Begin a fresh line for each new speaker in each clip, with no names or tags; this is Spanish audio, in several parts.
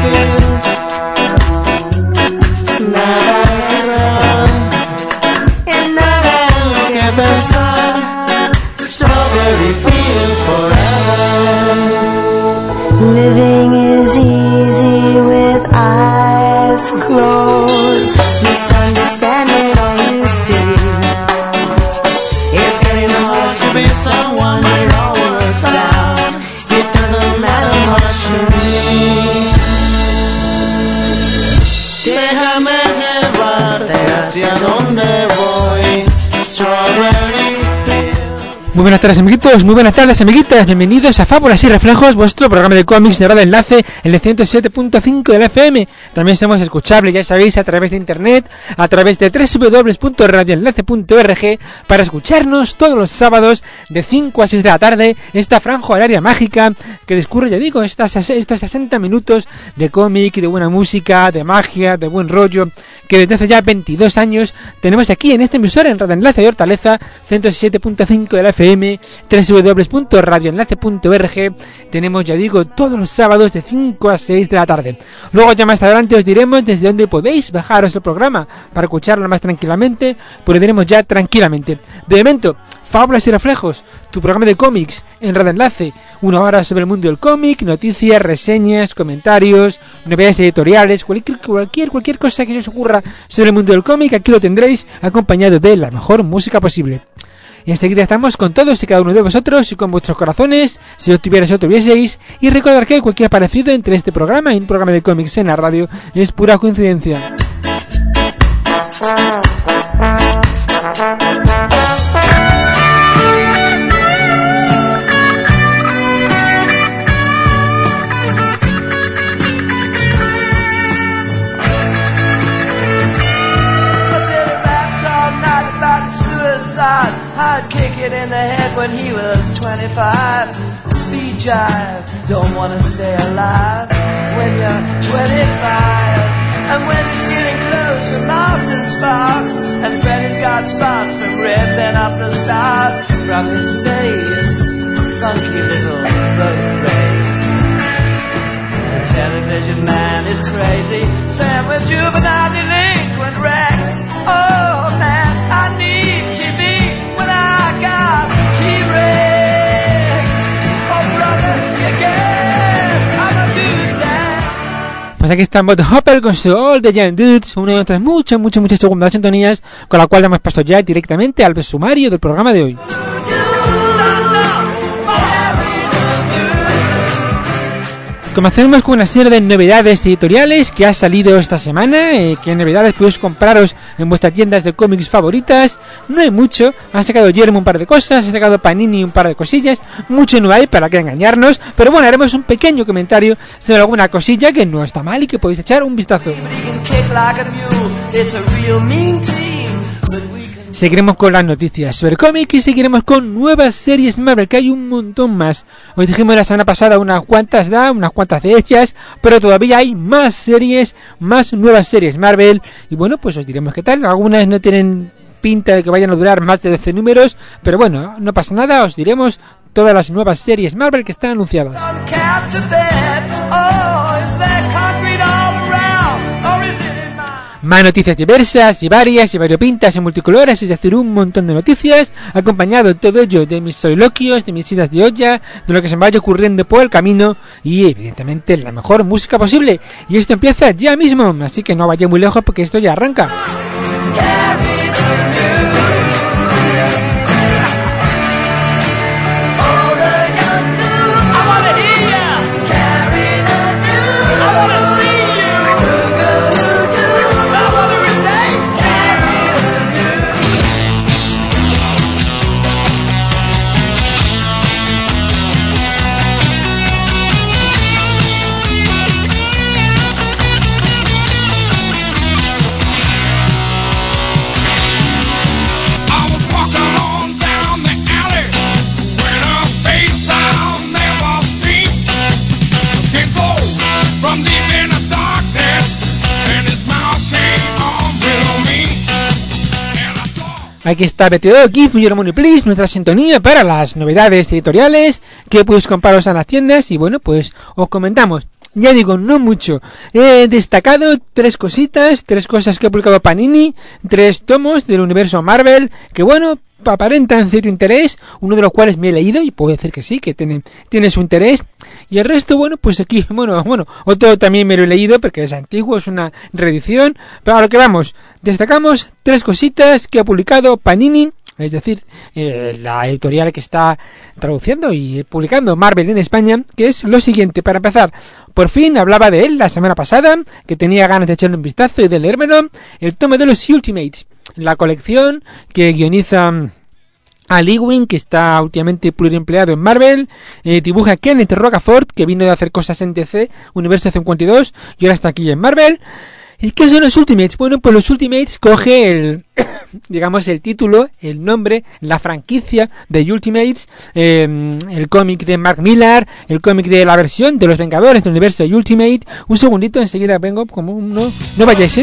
Living is easy with eyes closed. Misunderstanding all you see. It's getting hard to be someone it all works out. It doesn't matter much to me. Déjame llevarte hacia donde voy. Strawberry.
Muy buenas tardes, amiguitos, muy buenas tardes, amiguitas, bienvenidos a Fábulas y Reflejos, vuestro programa de cómics de Radio Enlace en el 107.5 de la FM. También somos escuchables, ya sabéis, a través de internet, a través de www.radioenlace.org, para escucharnos todos los sábados de 5 a 6 de la tarde, esta franja horaria mágica que discurre, ya digo, estos 60 minutos de cómic, de buena música, de magia, de buen rollo, que desde hace ya 22 años tenemos aquí en este emisor, en Radio Enlace de Hortaleza, 107.5 de la FM, www.radioenlace.org. Tenemos, ya digo, todos los sábados de 5 a 6 de la tarde. Luego ya más adelante os diremos desde dónde podéis bajaros el programa para escucharlo más tranquilamente, pues lo diremos ya tranquilamente. De momento, Fábulas y Reflejos, tu programa de cómics en Radio Enlace, 1 hora sobre el mundo del cómic, noticias, reseñas, comentarios, novedades editoriales, cualquier cosa que se os ocurra sobre el mundo del cómic, aquí lo tendréis acompañado de la mejor música posible. Y enseguida estamos con todos y cada uno de vosotros y con vuestros corazones, si lo tuvierais o tuvieseis, y recordar que cualquier parecido entre este programa y un programa de cómics en la radio es pura coincidencia.
I'd kick it in the head when he was 25. Speed jive, don't wanna stay alive when you're 25. And when you're stealing clothes from Marks and Sparks, and Freddy's got spots from ripping up the stars from his face, funky little road race. The television man is crazy, Sam with juvenile delinquent Rex. Oh man, I need TV.
Pues aquí está Bob Hopper con su All the Young Dudes, una de nuestras muchas segundas sintonías, con la cual damos paso ya directamente al sumario del programa de hoy. Comencemos con una serie de novedades editoriales que ha salido esta semana, que novedades podéis compraros en vuestras tiendas de cómics favoritas. No hay mucho, ha sacado Jeremy un par de cosas, ha sacado Panini un par de cosillas, mucho no hay para que engañarnos, pero bueno, haremos un pequeño comentario sobre alguna cosilla que no está mal y que podéis echar un vistazo. Seguiremos con las noticias sobre cómics y seguiremos con nuevas series Marvel, que hay un montón más. Os dijimos la semana pasada unas cuantas de ellas, pero todavía hay más series, más nuevas series Marvel. Y bueno, pues os diremos qué tal. Algunas no tienen pinta de que vayan a durar más de 12 números, pero bueno, no pasa nada, os diremos todas las nuevas series Marvel que están anunciadas. Más noticias diversas y varias y variopintas y multicolores, es decir, un montón de noticias, acompañado todo ello de mis soliloquios, de mis idas de olla, de lo que se me vaya ocurriendo por el camino y evidentemente la mejor música posible. Y esto empieza ya mismo, así que no vaya muy lejos porque esto ya arranca. Aquí está BTO, Give Me Your Money Please, nuestra sintonía para las novedades editoriales que podéis compraros en las tiendas y bueno, pues os comentamos. Ya digo, no mucho. He destacado 3 cositas, 3 cosas que ha publicado Panini, 3 tomos del universo Marvel, que bueno, aparentan cierto interés, uno de los cuales me he leído y puedo decir que sí, que tiene su interés, y el resto, bueno, pues aquí, bueno, otro también me lo he leído porque es antiguo, es una reedición, pero a lo que vamos, destacamos 3 cositas que ha publicado Panini, es decir, la editorial que está traduciendo y publicando Marvel en España, que es lo siguiente. Para empezar, por fin hablaba de él la semana pasada, que tenía ganas de echarle un vistazo y de leérmelo, el tomo de los Ultimates, la colección que guioniza Al Ewing, que está últimamente pluriempleado en Marvel, dibuja Kenneth Rocafort, que vino de hacer cosas en DC, Universo 52, y ahora está aquí en Marvel. ¿Y qué son los Ultimates? Bueno, pues los Ultimates coge el título, el nombre, la franquicia de Ultimates, el cómic de Mark Millar, el cómic de la versión de los Vengadores del universo Ultimate. Un segundito, enseguida vengo, como no vayáis,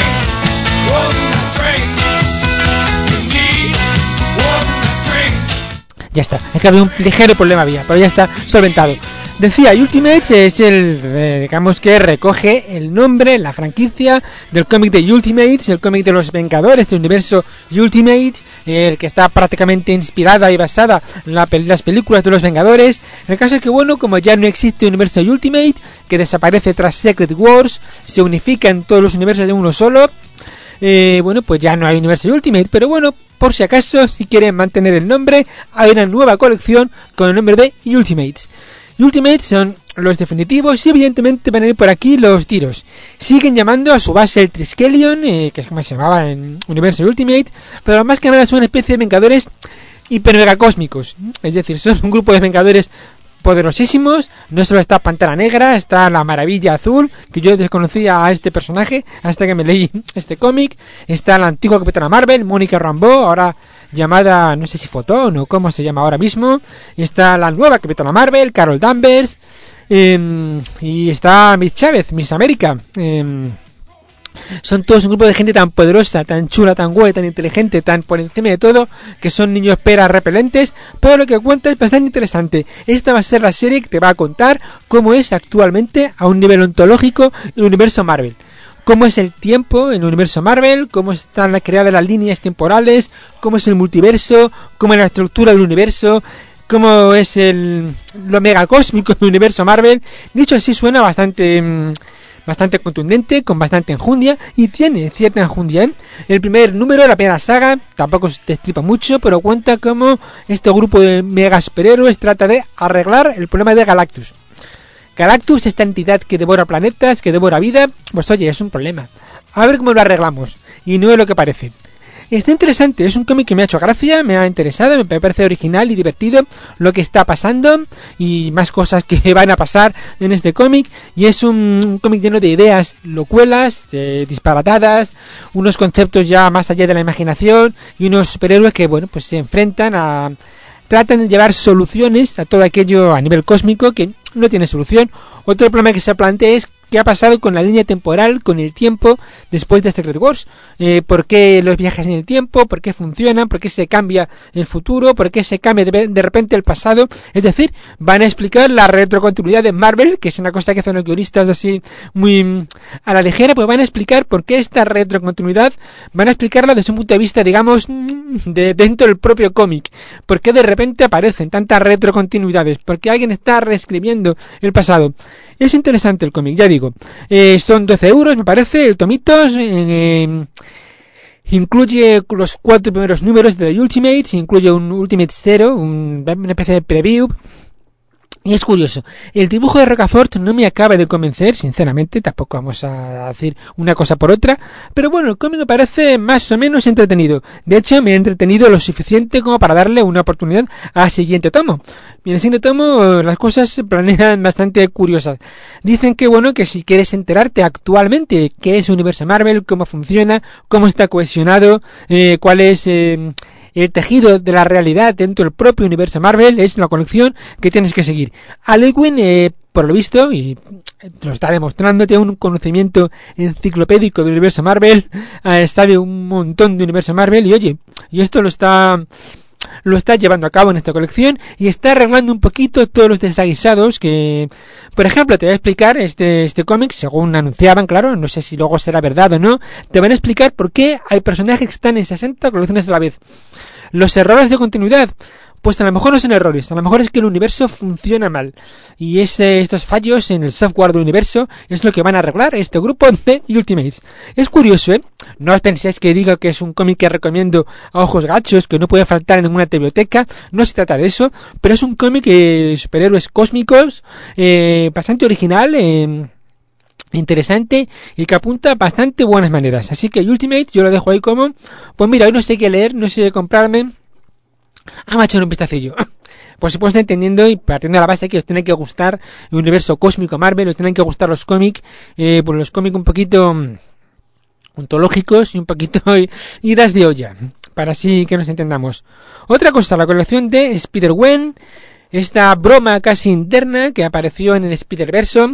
Ya está, es que había un ligero problema pero ya está solventado. Decía, Ultimates es digamos que recoge el nombre, la franquicia del cómic de Ultimates, el cómic de los Vengadores del universo Ultimate, el que está prácticamente inspirada y basada en las películas de los Vengadores. El caso es que, bueno, como ya no existe universo Ultimate, que desaparece tras Secret Wars, se unifican todos los universos de uno solo, bueno, pues ya no hay universo Ultimate, pero bueno, por si acaso, si quieren mantener el nombre, hay una nueva colección con el nombre de Ultimates. Ultimates son los definitivos y evidentemente van a ir por aquí los tiros. Siguen llamando a su base el Triskelion, que es como se llamaba en Universo Ultimate, pero más que nada son una especie de vengadores hipermegacósmicos. Es decir, son un grupo de vengadores poderosísimos. No solo está Pantera Negra, está la Maravilla Azul, que yo desconocía a este personaje hasta que me leí este cómic. Está la antigua Capitana Marvel, Mónica Rambeau, ahora llamada, no sé si Photon o cómo se llama ahora mismo. Y está la nueva Capitana Marvel, Carol Danvers, y está Miss Chávez, Miss América. Son todos un grupo de gente tan poderosa, tan chula, tan guay, tan inteligente, tan por encima de todo, que son niños peras repelentes, pero lo que cuenta es bastante interesante. Esta va a ser la serie que te va a contar cómo es actualmente a un nivel ontológico el universo Marvel. Cómo es el tiempo en el universo Marvel, cómo están creadas las líneas temporales, cómo es el multiverso, cómo es la estructura del universo, cómo es lo megacósmico del universo Marvel. Dicho así, suena bastante contundente, con bastante enjundia, y tiene cierta enjundia. El primer número de la primera saga tampoco se destripa mucho, pero cuenta cómo este grupo de mega superhéroes trata de arreglar el problema de Galactus. Galactus, esta entidad que devora planetas, que devora vida, pues oye, es un problema. A ver cómo lo arreglamos, y no es lo que parece. Está interesante, es un cómic que me ha hecho gracia, me ha interesado, me parece original y divertido lo que está pasando y más cosas que van a pasar en este cómic, y es un cómic lleno de ideas locuelas, disparatadas, unos conceptos ya más allá de la imaginación y unos superhéroes que, bueno, pues se enfrentan tratan de llevar soluciones a todo aquello a nivel cósmico que no tiene solución. Otro problema que se plantea es qué ha pasado con la línea temporal, con el tiempo después de Secret Wars. ¿Por qué los viajes en el tiempo? ¿Por qué funcionan? ¿Por qué se cambia el futuro? ¿Por qué se cambia de repente el pasado? Es decir, van a explicar la retrocontinuidad de Marvel, que es una cosa que hacen los guionistas así muy a la ligera, pues van a explicar por qué esta retrocontinuidad, van a explicarla desde un punto de vista, digamos, de dentro del propio cómic. ¿Por qué de repente aparecen tantas retrocontinuidades? ¿Por qué alguien está reescribiendo el pasado? Es interesante el cómic, ya digo. Son 12 euros, me parece, el tomitos. Incluye los 4 primeros números de The Ultimates, incluye un Ultimate 0, una especie de preview. Y es curioso, el dibujo de Rocafort no me acaba de convencer, sinceramente, tampoco vamos a decir una cosa por otra, pero bueno, el cómic me parece más o menos entretenido. De hecho, me ha entretenido lo suficiente como para darle una oportunidad al siguiente tomo. Y en el siguiente tomo las cosas se planean bastante curiosas. Dicen que, bueno, que si quieres enterarte actualmente qué es el universo Marvel, cómo funciona, cómo está cohesionado, cuál es el tejido de la realidad dentro del propio universo Marvel, es la colección que tienes que seguir. Al Ewing, por lo visto, y lo está demostrando, tiene un conocimiento enciclopédico del universo Marvel, sabe un montón de universo Marvel, y oye, y esto lo está lo está llevando a cabo en esta colección y está arreglando un poquito todos los desaguisados que, por ejemplo, te voy a explicar este cómic, según anunciaban, claro, no sé si luego será verdad o no, te van a explicar por qué hay personajes que están en 60 colecciones a la vez. Los errores de continuidad, pues a lo mejor no son errores, a lo mejor es que el universo funciona mal. Y estos fallos en el software del universo es lo que van a arreglar este grupo de Ultimates. Es curioso, ¿eh? No os penséis que digo que es un cómic que recomiendo a ojos gachos, que no puede faltar en ninguna biblioteca, no se trata de eso, pero es un cómic de superhéroes cósmicos, bastante original, interesante y que apunta bastante buenas maneras. Así que Ultimate yo lo dejo ahí como, pues mira, hoy no sé qué leer, no sé qué comprarme. Me ha hecho un vistacillo. Por supuesto, entendiendo y partiendo de la base que os tiene que gustar el universo cósmico Marvel, os tienen que gustar los cómics, pues los cómics un poquito ontológicos y un poquito idas de olla, para así que nos entendamos. Otra cosa, la colección de Spider-Gwen, esta broma casi interna que apareció en el Spider-Verso.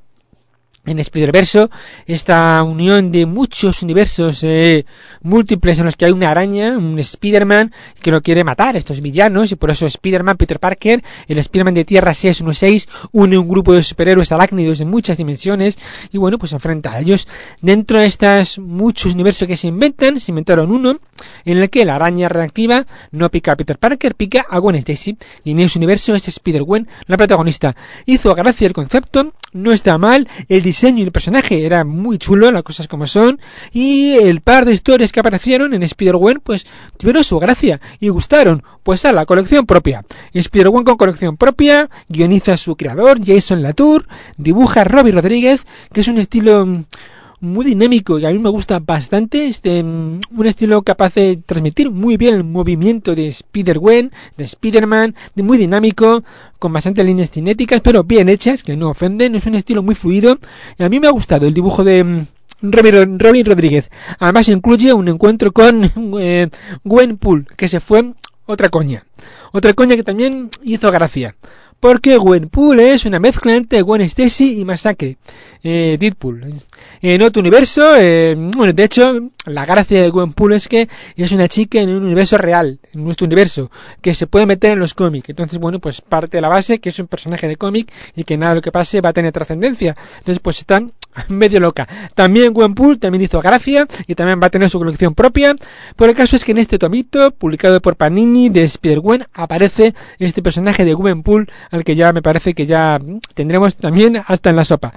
En Spider-Verso, esta unión de muchos universos múltiples en los que hay una araña, un Spider-Man que lo quiere matar, estos villanos, y por eso Spider-Man, Peter Parker, el Spider-Man de Tierra 616, une un grupo de superhéroes arácnidos de muchas dimensiones, y bueno, pues se enfrenta a ellos. Dentro de estos muchos universos que se inventaron uno, en el que la araña reactiva no pica a Peter Parker, pica a Gwen Stacy, y en ese universo es Spider-Gwen la protagonista. Hizo gracia el concepto, no está mal, el diseño y el personaje era muy chulo, las cosas como son, y el par de historias que aparecieron en Spider-Gwen pues tuvieron su gracia y gustaron. Pues a la colección propia, Spider-Gwen con colección propia, guioniza su creador Jason Latour, dibuja Robbie Rodríguez, que es un estilo muy dinámico y a mí me gusta bastante, un estilo capaz de transmitir muy bien el movimiento de Spider-Gwen, de Spider-Man, muy dinámico, con bastantes líneas cinéticas, pero bien hechas, que no ofenden, es un estilo muy fluido, y a mí me ha gustado el dibujo de Robbie Rodríguez. Además incluye un encuentro con Gwenpool, que se fue otra coña que también hizo gracia. Porque Gwenpool es una mezcla entre Gwen Stacy y Masacre, Deadpool. En otro universo, bueno, de hecho, la gracia de Gwenpool es que es una chica en un universo real, en nuestro universo, que se puede meter en los cómics. Entonces, bueno, pues parte de la base que es un personaje de cómic y que nada de lo que pase va a tener trascendencia. Entonces, pues están medio loca. También Gwenpool también hizo gracia y también va a tener su colección propia. Pero el caso es que en este tomito, publicado por Panini de Spider-Gwen, aparece este personaje de Gwenpool, al que ya me parece que ya tendremos también hasta en la sopa.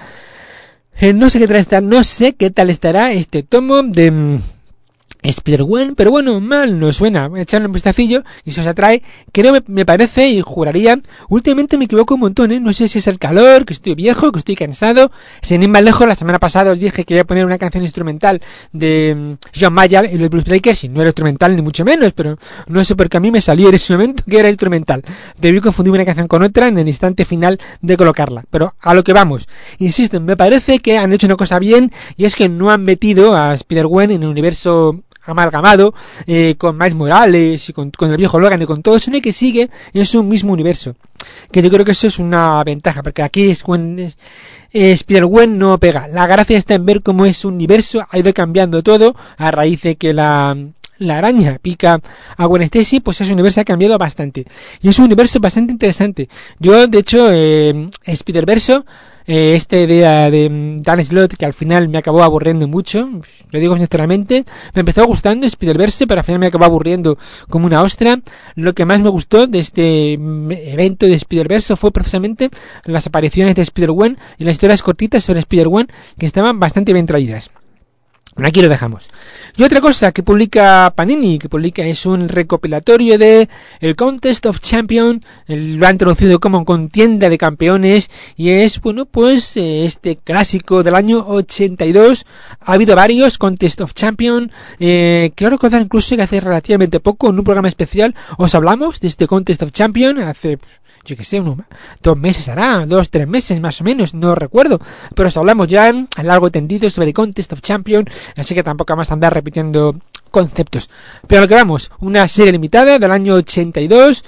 No sé qué tal estará este tomo de Spider-Gwen, pero bueno, mal no suena. Echarle un vistacillo y si os atrae, creo, me parece y juraría, últimamente me equivoco un montón, no sé si es el calor, que estoy viejo, que estoy cansado. Sin ir más lejos, la semana pasada os dije que iba a poner una canción instrumental de John Mayer y los Blues Breakers, y no era instrumental ni mucho menos, pero no sé por qué a mí me salió en ese momento que era instrumental. Debí confundir una canción con otra en el instante final de colocarla, pero a lo que vamos. Insisto, me parece que han hecho una cosa bien, y es que no han metido a Spider-Gwen en el universo amalgamado con Miles Morales y con el viejo Logan y con todo, sino que sigue en su mismo universo, que yo creo que eso es una ventaja, porque aquí Spider-Gwen no pega. La gracia está en ver cómo ese universo ha ido cambiando todo a raíz de que la araña pica a Gwen Stacy, pues ese universo ha cambiado bastante y es un universo bastante interesante. Yo, de hecho, Spider-Verso, esta idea de Dan Slott, que al final me acabó aburriendo mucho, lo digo sinceramente, me empezó gustando Spider-Verse, pero al final me acabó aburriendo como una ostra. Lo que más me gustó de este evento de Spider-Verse fue precisamente las apariciones de Spider-Gwen y las historias cortitas sobre Spider-Gwen, que estaban bastante bien traídas. Bueno, aquí lo dejamos. Y otra cosa que publica Panini, es un recopilatorio de el Contest of Champions, lo han traducido como contienda de campeones, y es, bueno, pues este clásico del año 82. Ha habido varios Contest of Champions, quiero recordar incluso que hace relativamente poco, en un programa especial, os hablamos de este Contest of Champions, hace, yo que sé, 2 meses hará, 2-3 meses más o menos, no recuerdo, pero os hablamos ya a largo y tendido sobre Contest of Champions, así que tampoco vamos a andar repitiendo conceptos. Pero a lo que vamos, una serie limitada del año 82,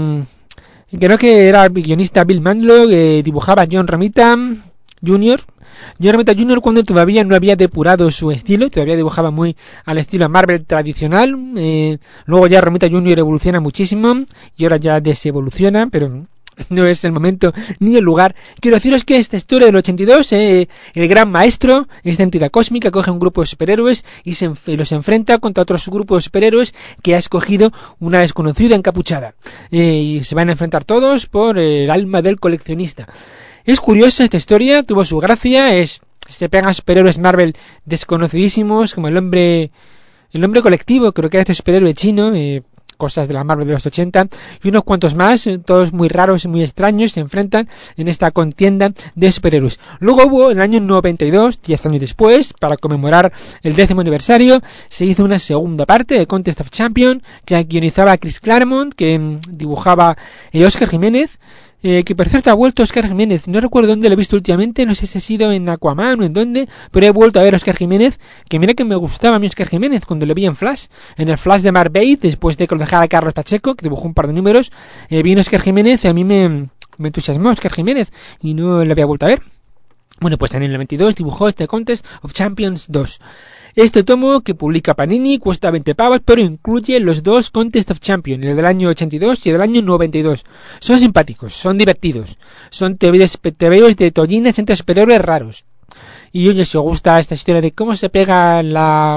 creo que era el guionista Bill Mantlo, dibujaba John Romita Jr., John Romita Jr. cuando todavía no había depurado su estilo, todavía dibujaba muy al estilo Marvel tradicional. Luego ya Romita Jr. evoluciona muchísimo y ahora ya desevoluciona, pero no es el momento ni el lugar. Quiero deciros que esta historia del 82, el gran maestro, esta entidad cósmica, coge un grupo de superhéroes y los enfrenta contra otros grupos de superhéroes que ha escogido una desconocida encapuchada. Y se van a enfrentar todos por el alma del coleccionista. Es curiosa esta historia, tuvo su gracia, se pegan superhéroes Marvel desconocidísimos, como el hombre colectivo, creo que era este superhéroe chino, cosas de la Marvel de los 80, y unos cuantos más, todos muy raros y muy extraños, se enfrentan en esta contienda de superhéroes. Luego hubo, en el año 92, 10 años después, para conmemorar el 10º aniversario, se hizo una segunda parte de Contest of Champions, que guionizaba Chris Claremont, que dibujaba Óscar Jiménez, que por cierto ha vuelto Óscar Jiménez, no recuerdo dónde lo he visto últimamente, no sé si ha sido en Aquaman o en dónde, pero he vuelto a ver a Óscar Jiménez, que mira que me gustaba a mí Óscar Jiménez cuando lo vi en Flash, en el Flash de Mark Waid, después de que lo dejara Carlos Pacheco, que dibujó un par de números, vino Óscar Jiménez y a mí me entusiasmó Óscar Jiménez y no lo había vuelto a ver. Bueno, pues en el 92 dibujó este Contest of Champions 2. Este tomo que publica Panini cuesta 20 pavos, pero incluye los dos Contest of Champions, el del año 82 y el del año 92. Son simpáticos, son divertidos, son tebeos de tollinas entre superhéroes raros. Y oye, si os gusta esta historia de cómo se pega la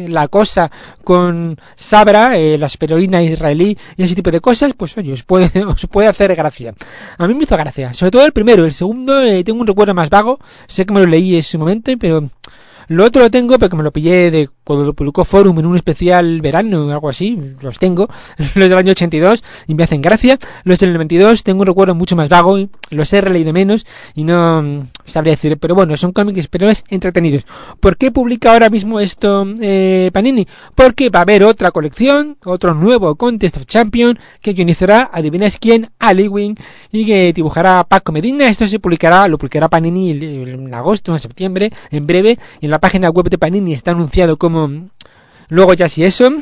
cosa con Sabra, la superheroína israelí y ese tipo de cosas, pues oye, os puede hacer gracia. A mí me hizo gracia, sobre todo el primero. El segundo tengo un recuerdo más vago, sé que me lo leí en su momento, pero lo otro lo tengo porque me lo pillé de cuando lo publicó Forum en un especial verano o algo así. Los tengo, los del año 82 y me hacen gracia. Los del 92 tengo un recuerdo mucho más vago y los he releído menos y no sabría decir, pero bueno, son cómics pero entretenidos. ¿Por qué publica ahora mismo esto Panini? Porque va a haber otra colección, otro nuevo Contest of Champions que guionizará, adivináis quién, Ali Wing, y que dibujará Paco Medina. Esto lo publicará Panini en agosto o en septiembre, en breve. En la página web de Panini está anunciado como luego ya si eso.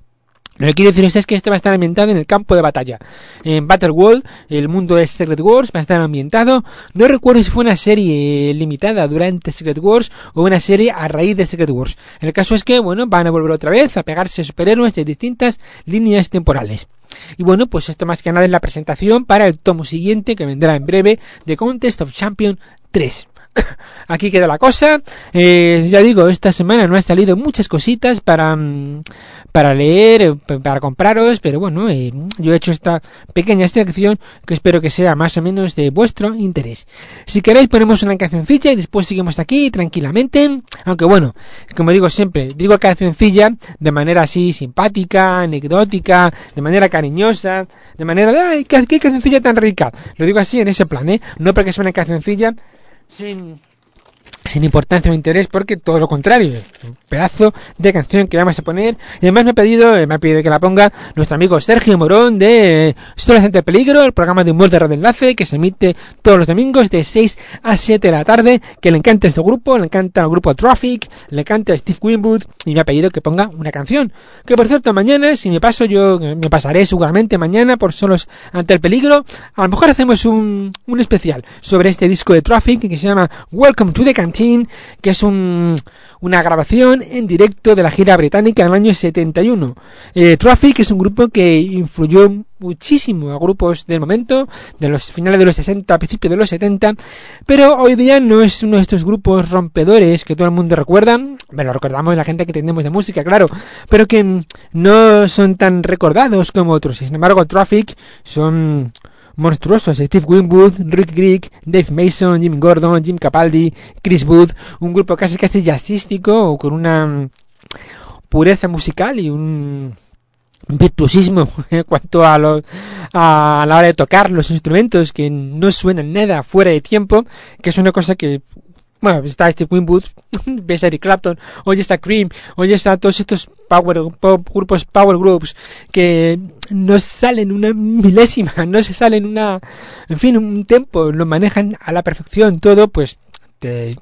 Lo que quiero deciros es que esto va a estar ambientado en el campo de batalla. En Battleworld, el mundo de Secret Wars va a estar ambientado. No recuerdo si fue una serie limitada durante Secret Wars o una serie a raíz de Secret Wars. El caso es que, bueno, van a volver otra vez a pegarse superhéroes de distintas líneas temporales. Y bueno, pues esto más que nada es la presentación para el tomo siguiente que vendrá en breve de Contest of Champions 3. Aquí queda la cosa. Ya digo, esta semana no han salido muchas cositas para leer, para compraros, pero bueno, yo he hecho esta pequeña selección que espero que sea más o menos de vuestro interés. Si queréis ponemos una cancioncilla y después seguimos aquí tranquilamente, aunque bueno, como digo siempre, digo cancioncilla de manera así simpática, anecdótica, de manera cariñosa, de manera de ¡ay, qué cancioncilla tan rica! Lo digo así en ese plan, no porque sea una cancioncilla sin importancia o interés, porque todo lo contrario, un pedazo de canción que vamos a poner. Y además me ha pedido que la ponga nuestro amigo Sergio Morón de Historias ante el Peligro, el programa de humor de Radio Enlace que se emite todos los domingos de 6 a 7 de la tarde, que le encanta este grupo, le encanta el grupo Traffic, le encanta Steve Winwood, y me ha pedido que ponga una canción, que por cierto mañana, si me paso, yo me pasaré seguramente mañana por Solos ante el Peligro. A lo mejor hacemos un especial sobre este disco de Traffic que se llama Welcome to the Canteen, que es una grabación en directo de la gira británica en el año 71. Traffic es un grupo que influyó muchísimo a grupos del momento, de los finales de los 60, principios de los 70, pero hoy día no es uno de estos grupos rompedores que todo el mundo recuerda. Bueno, recordamos la gente que entendemos de música, claro, pero que no son tan recordados como otros. Sin embargo, Traffic son monstruosos. Steve Winwood, Rick Grigg, Dave Mason, Jim Gordon, Jim Capaldi, Chris Booth, un grupo casi jazzístico, con una pureza musical y un virtuosismo en cuanto a la hora de tocar los instrumentos, que no suenan nada fuera de tiempo, que es una cosa que, bueno, está Steve Winwood, ves a Eric Clapton, hoy está Cream, hoy está todos estos grupos power groups que no salen una milésima, no se salen un tempo, lo manejan a la perfección todo, pues te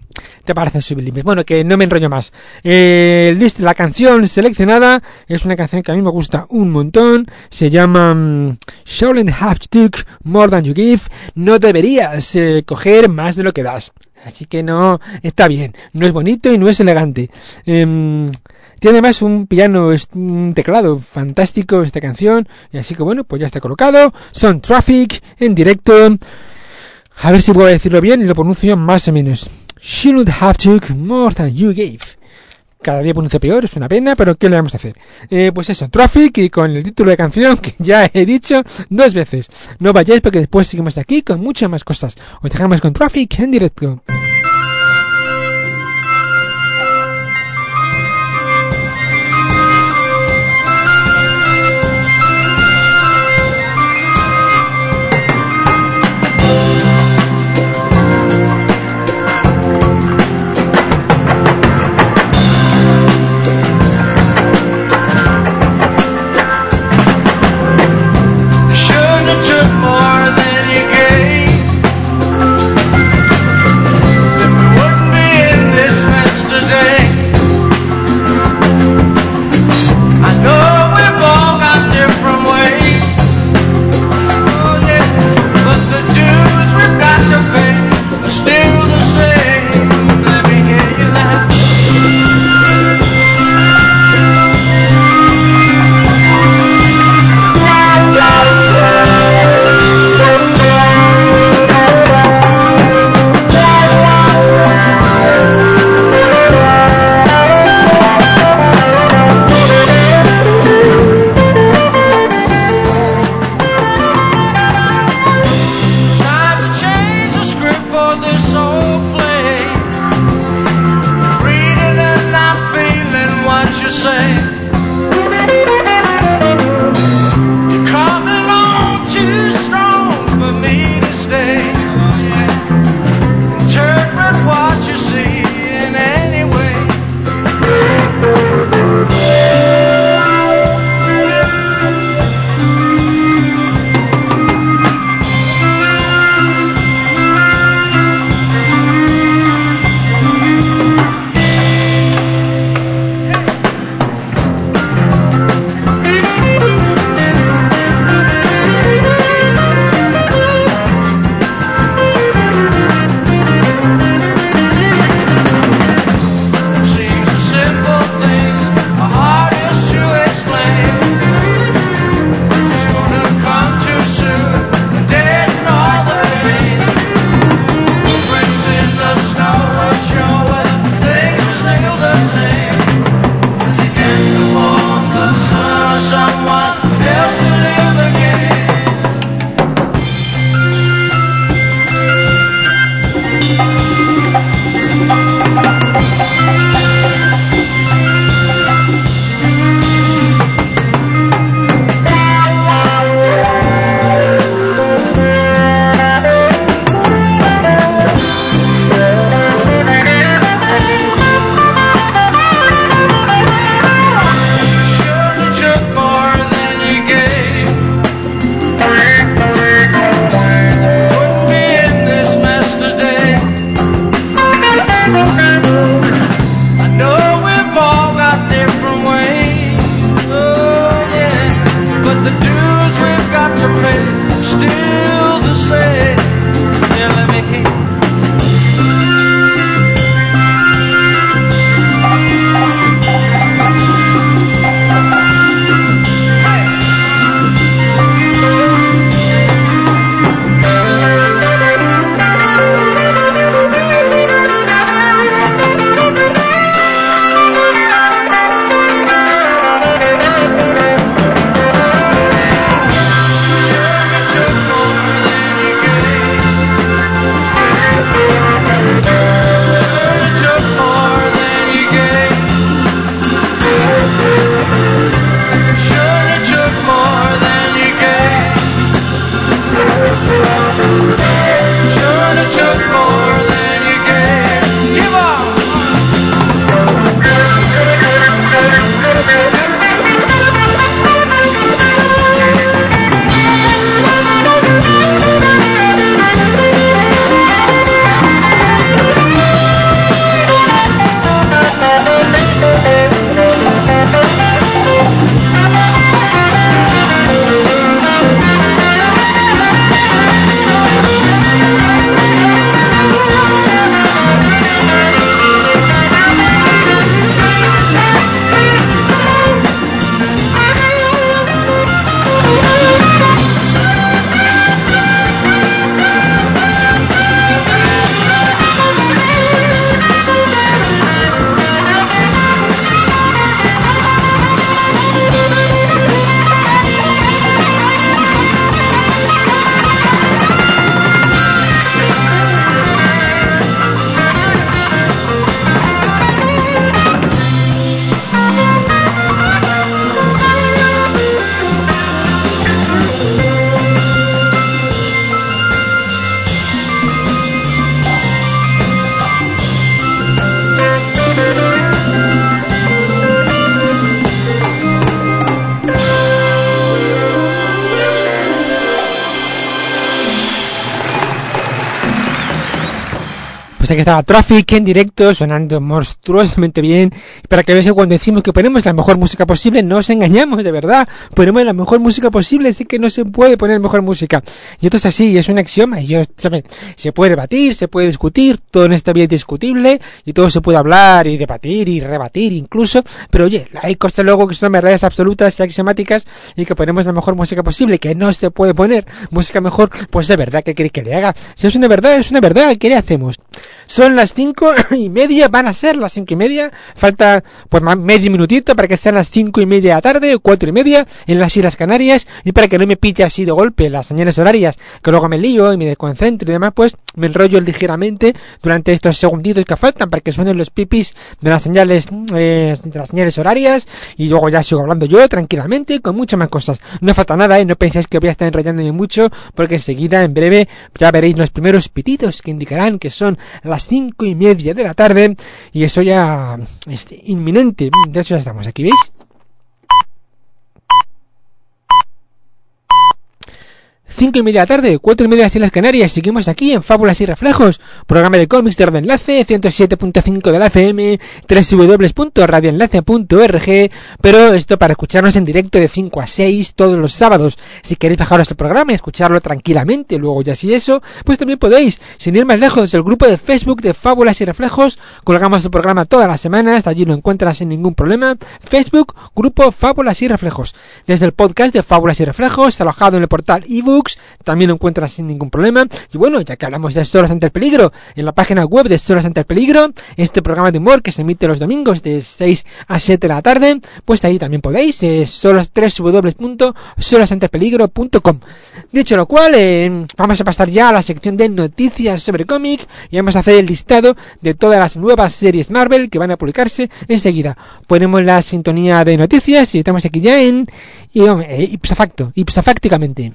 te parece Sublimes. Bueno, que no me enrollo más. La canción seleccionada es una canción que a mí me gusta un montón. Se llama Shouldn't Have Took More Than You Give. No deberías coger más de lo que das. Así que no, está bien. No es bonito y no es elegante. Tiene además un piano, un teclado fantástico esta canción. Y así que bueno, pues ya está colocado. Son Traffic en directo. A ver si puedo decirlo bien y lo pronuncio más o menos. Shouldn't have took more than you gave. Cada día pronuncio peor, es una pena, pero ¿qué le vamos a hacer? Pues eso, Traffic, y con el título de canción que ya he dicho 2 veces. No vayáis porque después seguimos aquí con muchas más cosas. Os dejamos con Traffic en directo. Pues aquí estaba Traffic en directo, sonando monstruosamente bien. Para que veáis que cuando decimos que ponemos la mejor música posible, no os engañamos, de verdad. Ponemos la mejor música posible, así que no se puede poner mejor música. Y esto es así, es un axioma. Y se puede debatir, se puede discutir, todo en esta vida es discutible, y todo se puede hablar y debatir y rebatir incluso. Pero oye, hay cosas luego que son verdades absolutas y axiomáticas, y que ponemos la mejor música posible, que no se puede poner música mejor, pues de verdad, ¿qué queréis que le haga? Si es una verdad, ¿qué le hacemos? Son las 5:30, van a ser las 5:30, falta pues medio minutito para que sean las 5:30 de la tarde o 4:30 en las Islas Canarias, y para que no me pille así de golpe las señales horarias, que luego me lío y me desconcentro y demás, pues me enrollo ligeramente durante estos segunditos que faltan para que suenen los pipis de las señales horarias, y luego ya sigo hablando yo tranquilamente con muchas más cosas. No falta nada, no pensáis que voy a estar enrollándome mucho, porque enseguida, en breve, ya veréis los primeros pititos que indicarán que son las 5:30 de la tarde, y eso ya es inminente. De hecho ya estamos aquí, ¿veis? 5:30 de la tarde, 4:30 de las Islas Canarias. Seguimos aquí en Fábulas y Reflejos, programa de cómics de Radio Enlace, 107.5 de la FM, www.radioenlace.org. Pero esto para escucharnos en directo de 5 a 6 todos los sábados. Si queréis bajaros el programa y escucharlo tranquilamente, luego ya si eso, pues también podéis. Sin ir más lejos, el grupo de Facebook de Fábulas y Reflejos, colgamos el programa todas las semanas, allí lo encuentras sin ningún problema. Facebook, grupo Fábulas y Reflejos. Desde el podcast de Fábulas y Reflejos, alojado en el portal ebook, también lo encuentras sin ningún problema. Y bueno, ya que hablamos de Solos ante el peligro, en la página web de Solos ante el peligro, este programa de humor que se emite los domingos de 6 a 7 de la tarde, pues ahí también podéis, www.solosanteelpeligro.com. Dicho lo cual, vamos a pasar ya a la sección de noticias sobre cómic, y vamos a hacer el listado de todas las nuevas series Marvel que van a publicarse enseguida. Ponemos la sintonía de noticias y estamos aquí ya en ipsofácticamente.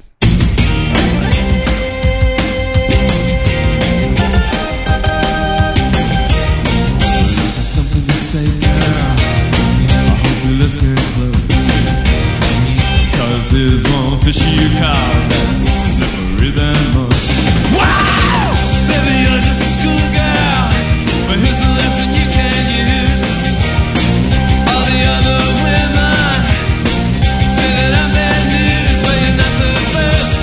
Listen close, 'cause there's one fish you caught that's slippery than mud. Wow! Baby, you're just a schoolgirl, but here's a lesson you can use. All the other women say that I'm bad news, but you're not the first.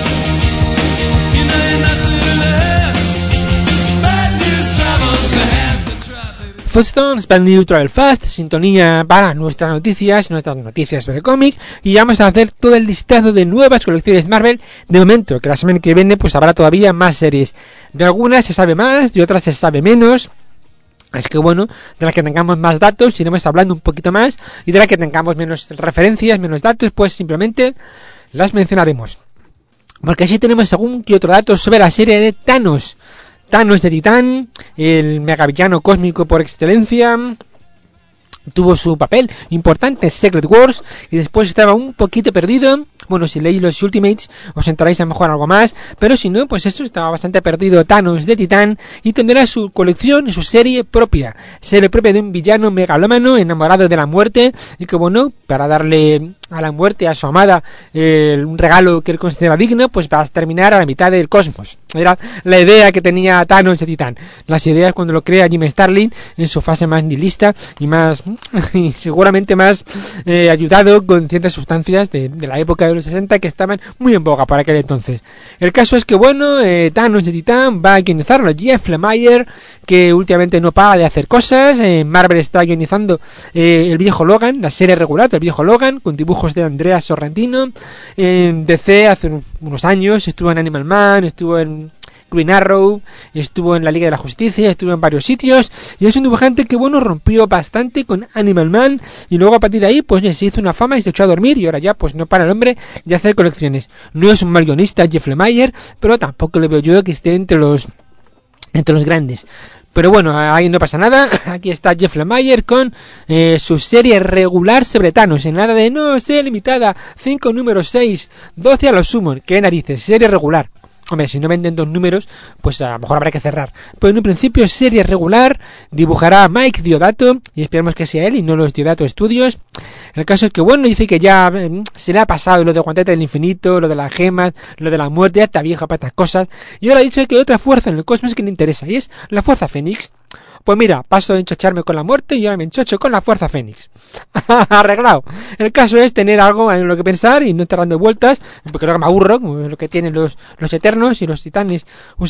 You know you're not the last. Bad news travels the hands that try, baby.
Footstones, Bad News Travel Fast, sintonía para nuestras noticias sobre cómic, y vamos a hacer todo el listado de nuevas colecciones Marvel. De momento, que la semana que viene pues habrá todavía más series. De algunas se sabe más, de otras se sabe menos. Es que bueno, de las que tengamos más datos iremos hablando un poquito más, y de las que tengamos menos referencias, menos datos, pues simplemente las mencionaremos. Porque así tenemos según que otro dato sobre la serie de Thanos de Titán, el megavillano cósmico por excelencia. Tuvo su papel importante en Secret Wars, y después estaba un poquito perdido. Bueno, si leéis los Ultimates os enteraréis a lo mejor algo más, pero si no, pues eso, estaba bastante perdido Thanos de Titán, y tendrá su colección y su serie propia de un villano megalómano enamorado de la muerte, y que bueno, para darle a la muerte, a su amada, un regalo que él considera digno, pues para terminar a la mitad del cosmos. Era la idea que tenía Thanos de Titán. Las ideas cuando lo crea Jim Starlin en su fase más nihilista y más y seguramente más ayudado con ciertas sustancias de la época de los 60 que estaban muy en boga para aquel entonces. El caso es que bueno, Thanos de Titán va a guionizarlo Jeff Lemire, que últimamente no para de hacer cosas. Marvel está guionizando el viejo Logan, la serie regular del viejo Logan, con dibujos de Andrea Sorrentino. En DC hace unos años estuvo en Animal Man, estuvo en Green Arrow, estuvo en la Liga de la Justicia, estuvo en varios sitios, y es un dibujante que bueno, rompió bastante con Animal Man, y luego a partir de ahí pues se hizo una fama y se echó a dormir, y ahora ya pues no para el hombre de hacer colecciones. No es un mal guionista Jeff Lemire, pero tampoco le veo yo que esté entre los grandes. Pero bueno, ahí no pasa nada. Aquí está Jeff Lemire con su serie regular sobre Thanos. En nada de no, serie limitada, 5 números 6, 12 a lo sumo. ¿Qué narices? Serie regular. hombre, si no venden 2 números, pues a lo mejor habrá que cerrar. Pues en un principio serie regular, dibujará Mike Diodato, y esperemos que sea él y no los Diodato Studios. El caso es que bueno, dice que ya se le ha pasado lo de Guantelete del Infinito, lo de las gemas, lo de la muerte, ya está vieja para estas cosas, y ahora ha dicho que hay otra fuerza en el cosmos que le interesa, y es la Fuerza Fénix. Pues mira, paso de enchocharme con la muerte y ahora me enchocho con la Fuerza Fénix. Arreglado. El caso es tener algo en lo que pensar y no estar dando vueltas, porque luego me aburro, como lo que tienen los Eternos y los Titanes.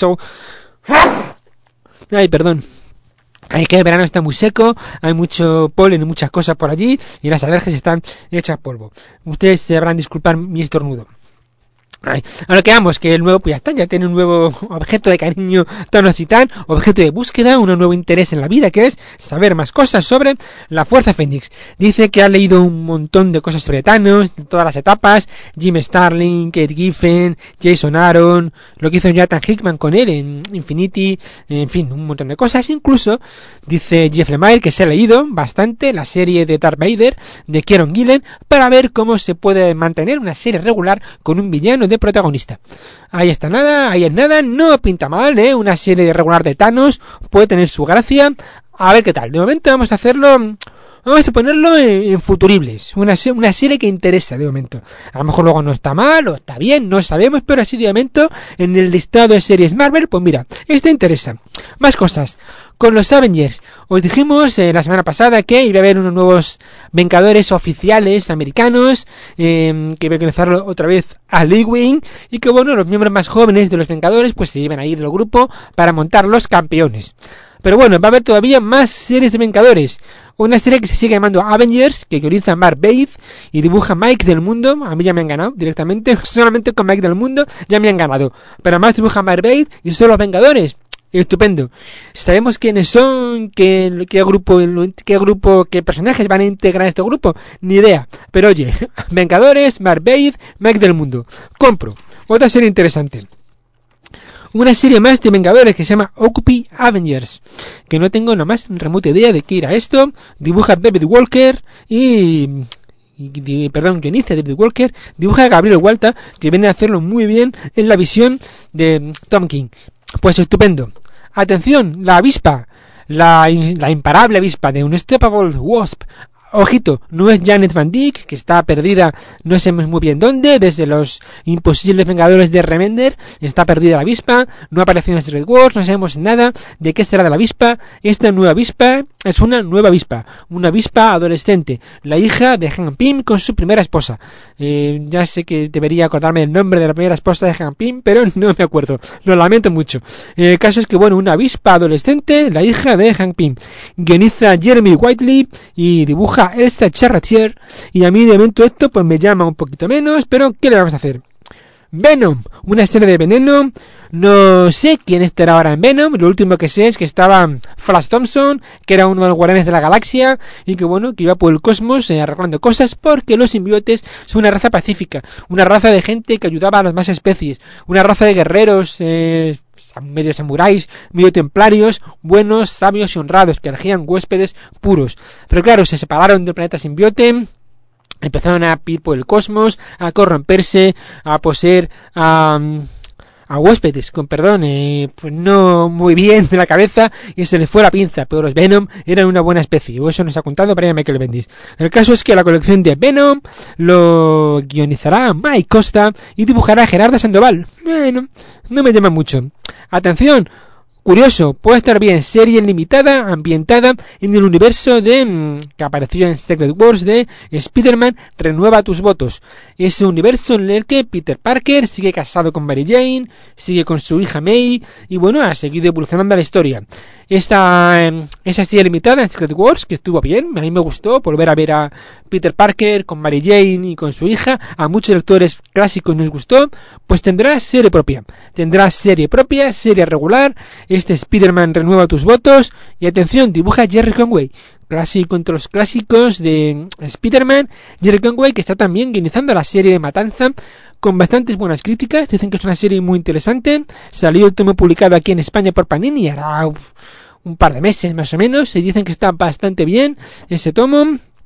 Ay, perdón. Hay que el verano está muy seco, hay mucho polen y muchas cosas por allí, y las alergias están hechas polvo. Ustedes se habrán disculpar mi estornudo. Ay, a lo que vamos, que el nuevo, pues ya está, ya tiene un nuevo objeto de cariño Thanos Titán, objeto de búsqueda, un nuevo interés en la vida, que es saber más cosas sobre la Fuerza Fénix. Dice que ha leído un montón de cosas sobre Thanos, de todas las etapas, Jim Starlin, Kate Giffen, Jason Aaron, lo que hizo Jonathan Hickman con él en Infinity, en fin, un montón de cosas. Incluso dice Jeff Lemire que se ha leído bastante la serie de Darth Vader de Kieron Gillen para ver cómo se puede mantener una serie regular con un villano de protagonista. Ahí está nada, ahí es nada, no pinta mal, una serie regular de Thanos puede tener su gracia, a ver qué tal. De momento vamos a hacerlo, vamos a ponerlo en futuribles, una serie que interesa de momento. A lo mejor luego no está mal o está bien, no sabemos, pero así de momento en el listado de series Marvel, pues mira, esto interesa. Más cosas. Con los Avengers, os dijimos la semana pasada que iba a haber unos nuevos Vengadores oficiales americanos, que iba a comenzarlo otra vez a Lee Wing, y que bueno, los miembros más jóvenes de los Vengadores pues se iban a ir del grupo para montar los campeones. Pero bueno, va a haber todavía más series de Vengadores. Una serie que se sigue llamando Avengers, que guioniza Mark Waid y dibuja Mike del Mundo. A mí ya me han ganado directamente, solamente con Mike del Mundo ya me han ganado. Pero además dibuja Mark Waid y son los Vengadores. Estupendo. ¿Sabemos quiénes son? ¿Qué grupo, qué personajes van a integrar este grupo? Ni idea. Pero oye, Vengadores, Mark Waid, Mike del Mundo. Compro. Otra serie interesante. Una serie más de Vengadores que se llama Occupy Avengers, que no tengo la más remota idea de qué irá esto. Dibuja David Walker guioniza David Walker, dibuja Gabriel Walta, que viene a hacerlo muy bien en la visión de Tom King. Pues estupendo. Atención, la avispa, la imparable avispa de Unstoppable Wasp. Ojito, no es Janet Van Dyke, que está perdida, no sabemos muy bien dónde, desde los imposibles Vengadores de Remender, está perdida la avispa, no apareció en Secret Wars, no sabemos nada de qué será de la avispa. Esta nueva avispa es una nueva avispa adolescente, la hija de Hank Pym con su primera esposa. Ya sé que debería acordarme el nombre de la primera esposa de Hank Pym, pero no me acuerdo, lo lamento mucho. El caso es que bueno, una avispa adolescente, la hija de Hank Pym. Guioniza Jeremy Whiteley y dibuja Elsa Charretier, y a mí de momento esto pues me llama un poquito menos, pero ¿qué le vamos a hacer? Venom, una serie de Veneno. No sé quién estará ahora en Venom. Lo último que sé es que estaba Flash Thompson, que era uno de los guardianes de la galaxia, y que bueno, que iba por el cosmos arreglando cosas, porque los simbiotes son una raza pacífica, una raza de gente que ayudaba a las más especies, una raza de guerreros medio samuráis, medio templarios, buenos, sabios y honrados, que elegían huéspedes puros. Pero claro, se separaron del planeta simbiote, empezaron a ir por el cosmos, a corromperse, a poseer a huéspedes, con perdón, pues no muy bien de la cabeza, y se les fue la pinza, pero los Venom eran una buena especie, o eso nos ha contado Brian Michael Bendis. El caso es que la colección de Venom lo guionizará Mike Costa y dibujará Gerardo Sandoval. Bueno, no me llama mucho. Atención, curioso, puede estar bien, serie limitada, ambientada en el universo que apareció en Secret Wars de Spider-Man Renueva tus votos. Es un universo en el que Peter Parker sigue casado con Mary Jane, sigue con su hija May, y bueno, ha seguido evolucionando la historia. Esa serie limitada en Secret Wars, que estuvo bien, a mí me gustó volver a ver a Peter Parker con Mary Jane y con su hija. A muchos lectores clásicos nos gustó, pues tendrá serie propia, serie regular. Este Spider-Man Renueva tus votos, y atención, dibuja Jerry Conway, clásico entre los clásicos de Spider-Man. Jerry Conway, que está también guionizando la serie de Matanza, con bastantes buenas críticas. Dicen que es una serie muy interesante. Salió el tomo publicado aquí en España por Panini, hará un par de meses más o menos, y dicen que está bastante bien ese tomo.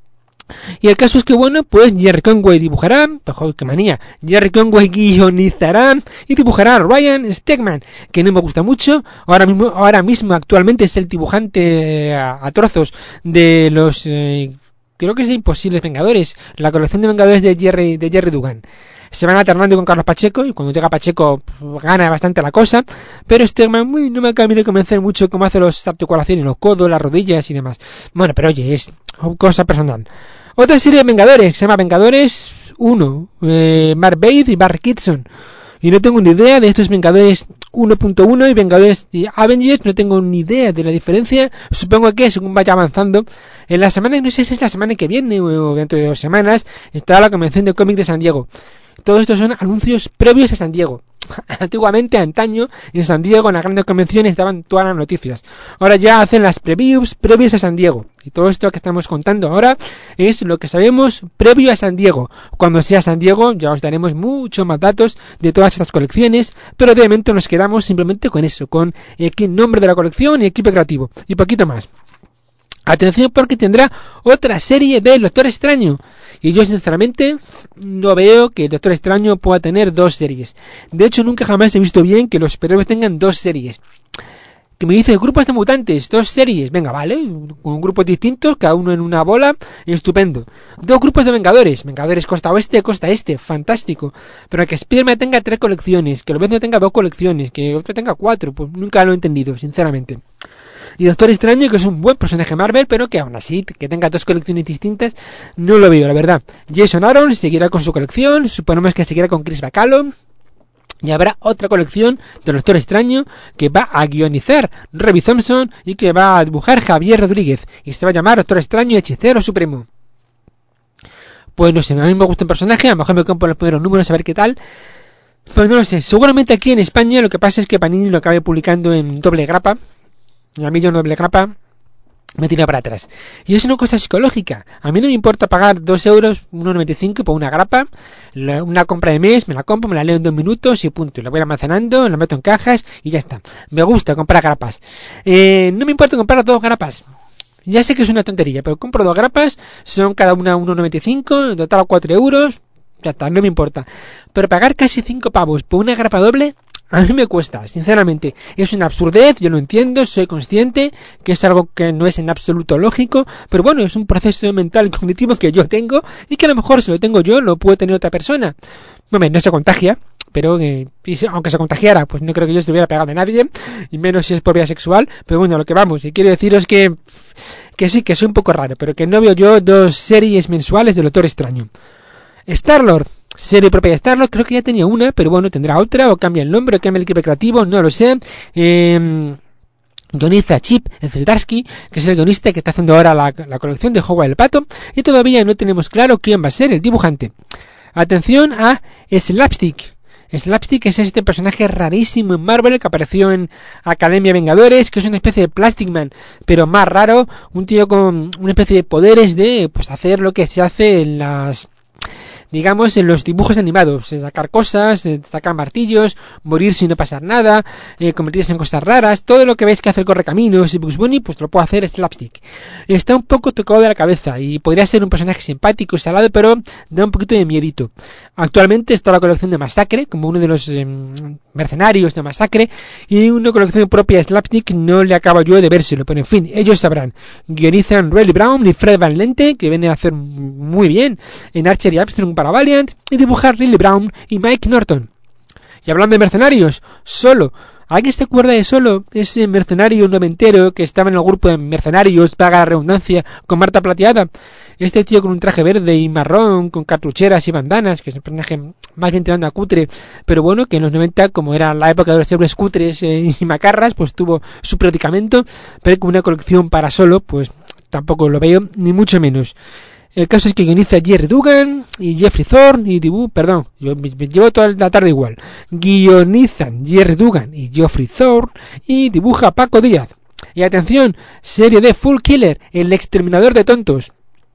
Y el caso es que, bueno, pues Jerry Conway dibujará, ojo, qué manía, Jerry Conway guionizará y dibujará a Ryan Stegman, que no me gusta mucho, ahora mismo actualmente es el dibujante a trozos de los, creo que es de Imposibles Vengadores, la colección de Vengadores de Jerry Dugan. Se van alternando con Carlos Pacheco, y cuando llega Pacheco gana bastante la cosa, pero Stegman no me acaba de convencer mucho cómo hace los articulaciones, los codos, las rodillas y demás. Bueno, pero oye, es cosa personal. Otra serie de Vengadores, que se llama Vengadores 1, Mark Waid y Barry Kitson. Y no tengo ni idea de estos Vengadores 1.1 y Vengadores de Avengers, no tengo ni idea de la diferencia. Supongo que según vaya avanzando, en la semana, no sé si es la semana que viene o dentro de 2 semanas, estará la convención de cómic de San Diego. Todo esto son anuncios previos a San Diego. Antiguamente, antaño, en San Diego, en las grandes convenciones, estaban todas las noticias. Ahora ya hacen las previews previos a San Diego. Y todo esto que estamos contando ahora es lo que sabemos previo a San Diego. Cuando sea San Diego, ya os daremos mucho más datos de todas estas colecciones, pero de momento nos quedamos simplemente con eso, con el nombre de la colección y equipo creativo. Y poquito más. Atención, porque tendrá otra serie del Doctor Extraño. Y yo sinceramente no veo que el Doctor Extraño pueda tener 2 series. De hecho, nunca jamás he visto bien que los superhéroes tengan 2 series. Que me dice grupos de mutantes, 2 series. Venga, vale, con grupos distintos, cada uno en una bola, estupendo. 2 grupos de Vengadores, Vengadores costa oeste, costa este, fantástico. Pero que Spider-Man tenga 3 colecciones, que Lobezno tenga 2 colecciones, que otro tenga 4, pues nunca lo he entendido, sinceramente. Y Doctor Extraño, que es un buen personaje Marvel, pero que aún así, que tenga 2 colecciones distintas, no lo veo, la verdad. Jason Aaron seguirá con su colección, suponemos que seguirá con Chris Bacalo, y habrá otra colección del Doctor Extraño que va a guionizar Robbie Thompson y que va a dibujar Javier Rodríguez, y se va a llamar Doctor Extraño Hechicero Supremo. Pues no sé, a mí me gusta el personaje, a lo mejor me compro los primeros números a ver qué tal. Pues no lo sé, seguramente aquí en España lo que pasa es que Panini lo acabe publicando en doble grapa. Y a mí yo doble grapa me tira para atrás. Y es una cosa psicológica. A mí no me importa pagar 2 euros, 1,95 por una grapa. Una compra de mes, me la compro, me la leo en 2 minutos y punto. La voy almacenando, la meto en cajas y ya está. Me gusta comprar grapas. No me importa comprar 2 grapas. Ya sé que es una tontería, pero compro 2 grapas, son cada una 1,95, en total 4 euros. Ya está, no me importa. Pero pagar casi 5 pavos por una grapa doble, a mí me cuesta, sinceramente. Es una absurdez, yo lo entiendo, soy consciente que es algo que no es en absoluto lógico, pero bueno, es un proceso mental cognitivo que yo tengo y que a lo mejor si lo tengo yo lo puede tener otra persona. No se contagia, pero aunque se contagiara, pues no creo que yo estuviera pegado a nadie, y menos si es por vía sexual. Pero bueno, lo que vamos, y quiero deciros que sí, que soy un poco raro, pero que no veo yo 2 series mensuales del Doctor Extraño. Star-Lord, serie propia de Star-Lord, creo que ya tenía una, pero bueno, tendrá otra, o cambia el nombre, o cambia el equipo creativo, no lo sé. Guioniza Chip Zdarsky, que es el guionista que está haciendo ahora la colección de Howard el Pato, y todavía no tenemos claro quién va a ser el dibujante. Atención a Slapstick. Slapstick es este personaje rarísimo en Marvel que apareció en Academia Vengadores, que es una especie de Plastic Man, pero más raro, un tío con una especie de poderes de pues hacer lo que se hace en las, digamos, en los dibujos animados, sacar cosas, sacar martillos, morir sin no pasar nada, convertirse en cosas raras. Todo lo que veis que hace el Correcaminos y Bugs Bunny, pues lo puede hacer Slapstick. Está un poco tocado de la cabeza y podría ser un personaje simpático y salado, pero da un poquito de miedito. Actualmente está la colección de Masacre, como uno de los mercenarios de Masacre, y una colección propia de Slapstick no le acabo yo de vérselo, pero en fin, ellos sabrán. Guionizan Riley Brown y Fred Van Lente, que vienen a hacer muy bien en Archer y Armstrong para Valiant, y dibujar Riley Brown y Mike Norton. Y hablando de mercenarios, Solo. ¿Alguien se acuerda de Solo? Ese mercenario noventero que estaba en el grupo de mercenarios, vaga la redundancia, con Marta Plateada. Este tío con un traje verde y marrón, con cartucheras y bandanas, que es un personaje más bien tirando a cutre, pero bueno, que en los 90, como era la época de los héroes cutres y macarras, pues tuvo su predicamento, pero con una colección para Solo, pues tampoco lo veo, ni mucho menos. El caso es que guioniza Jerry Dugan y Jeffrey Thorne y yo me llevo toda la tarde igual. Guionizan Jerry Dugan y Jeffrey Thorne y dibuja Paco Díaz. Y atención, serie de Full Killer, el exterminador de tontos.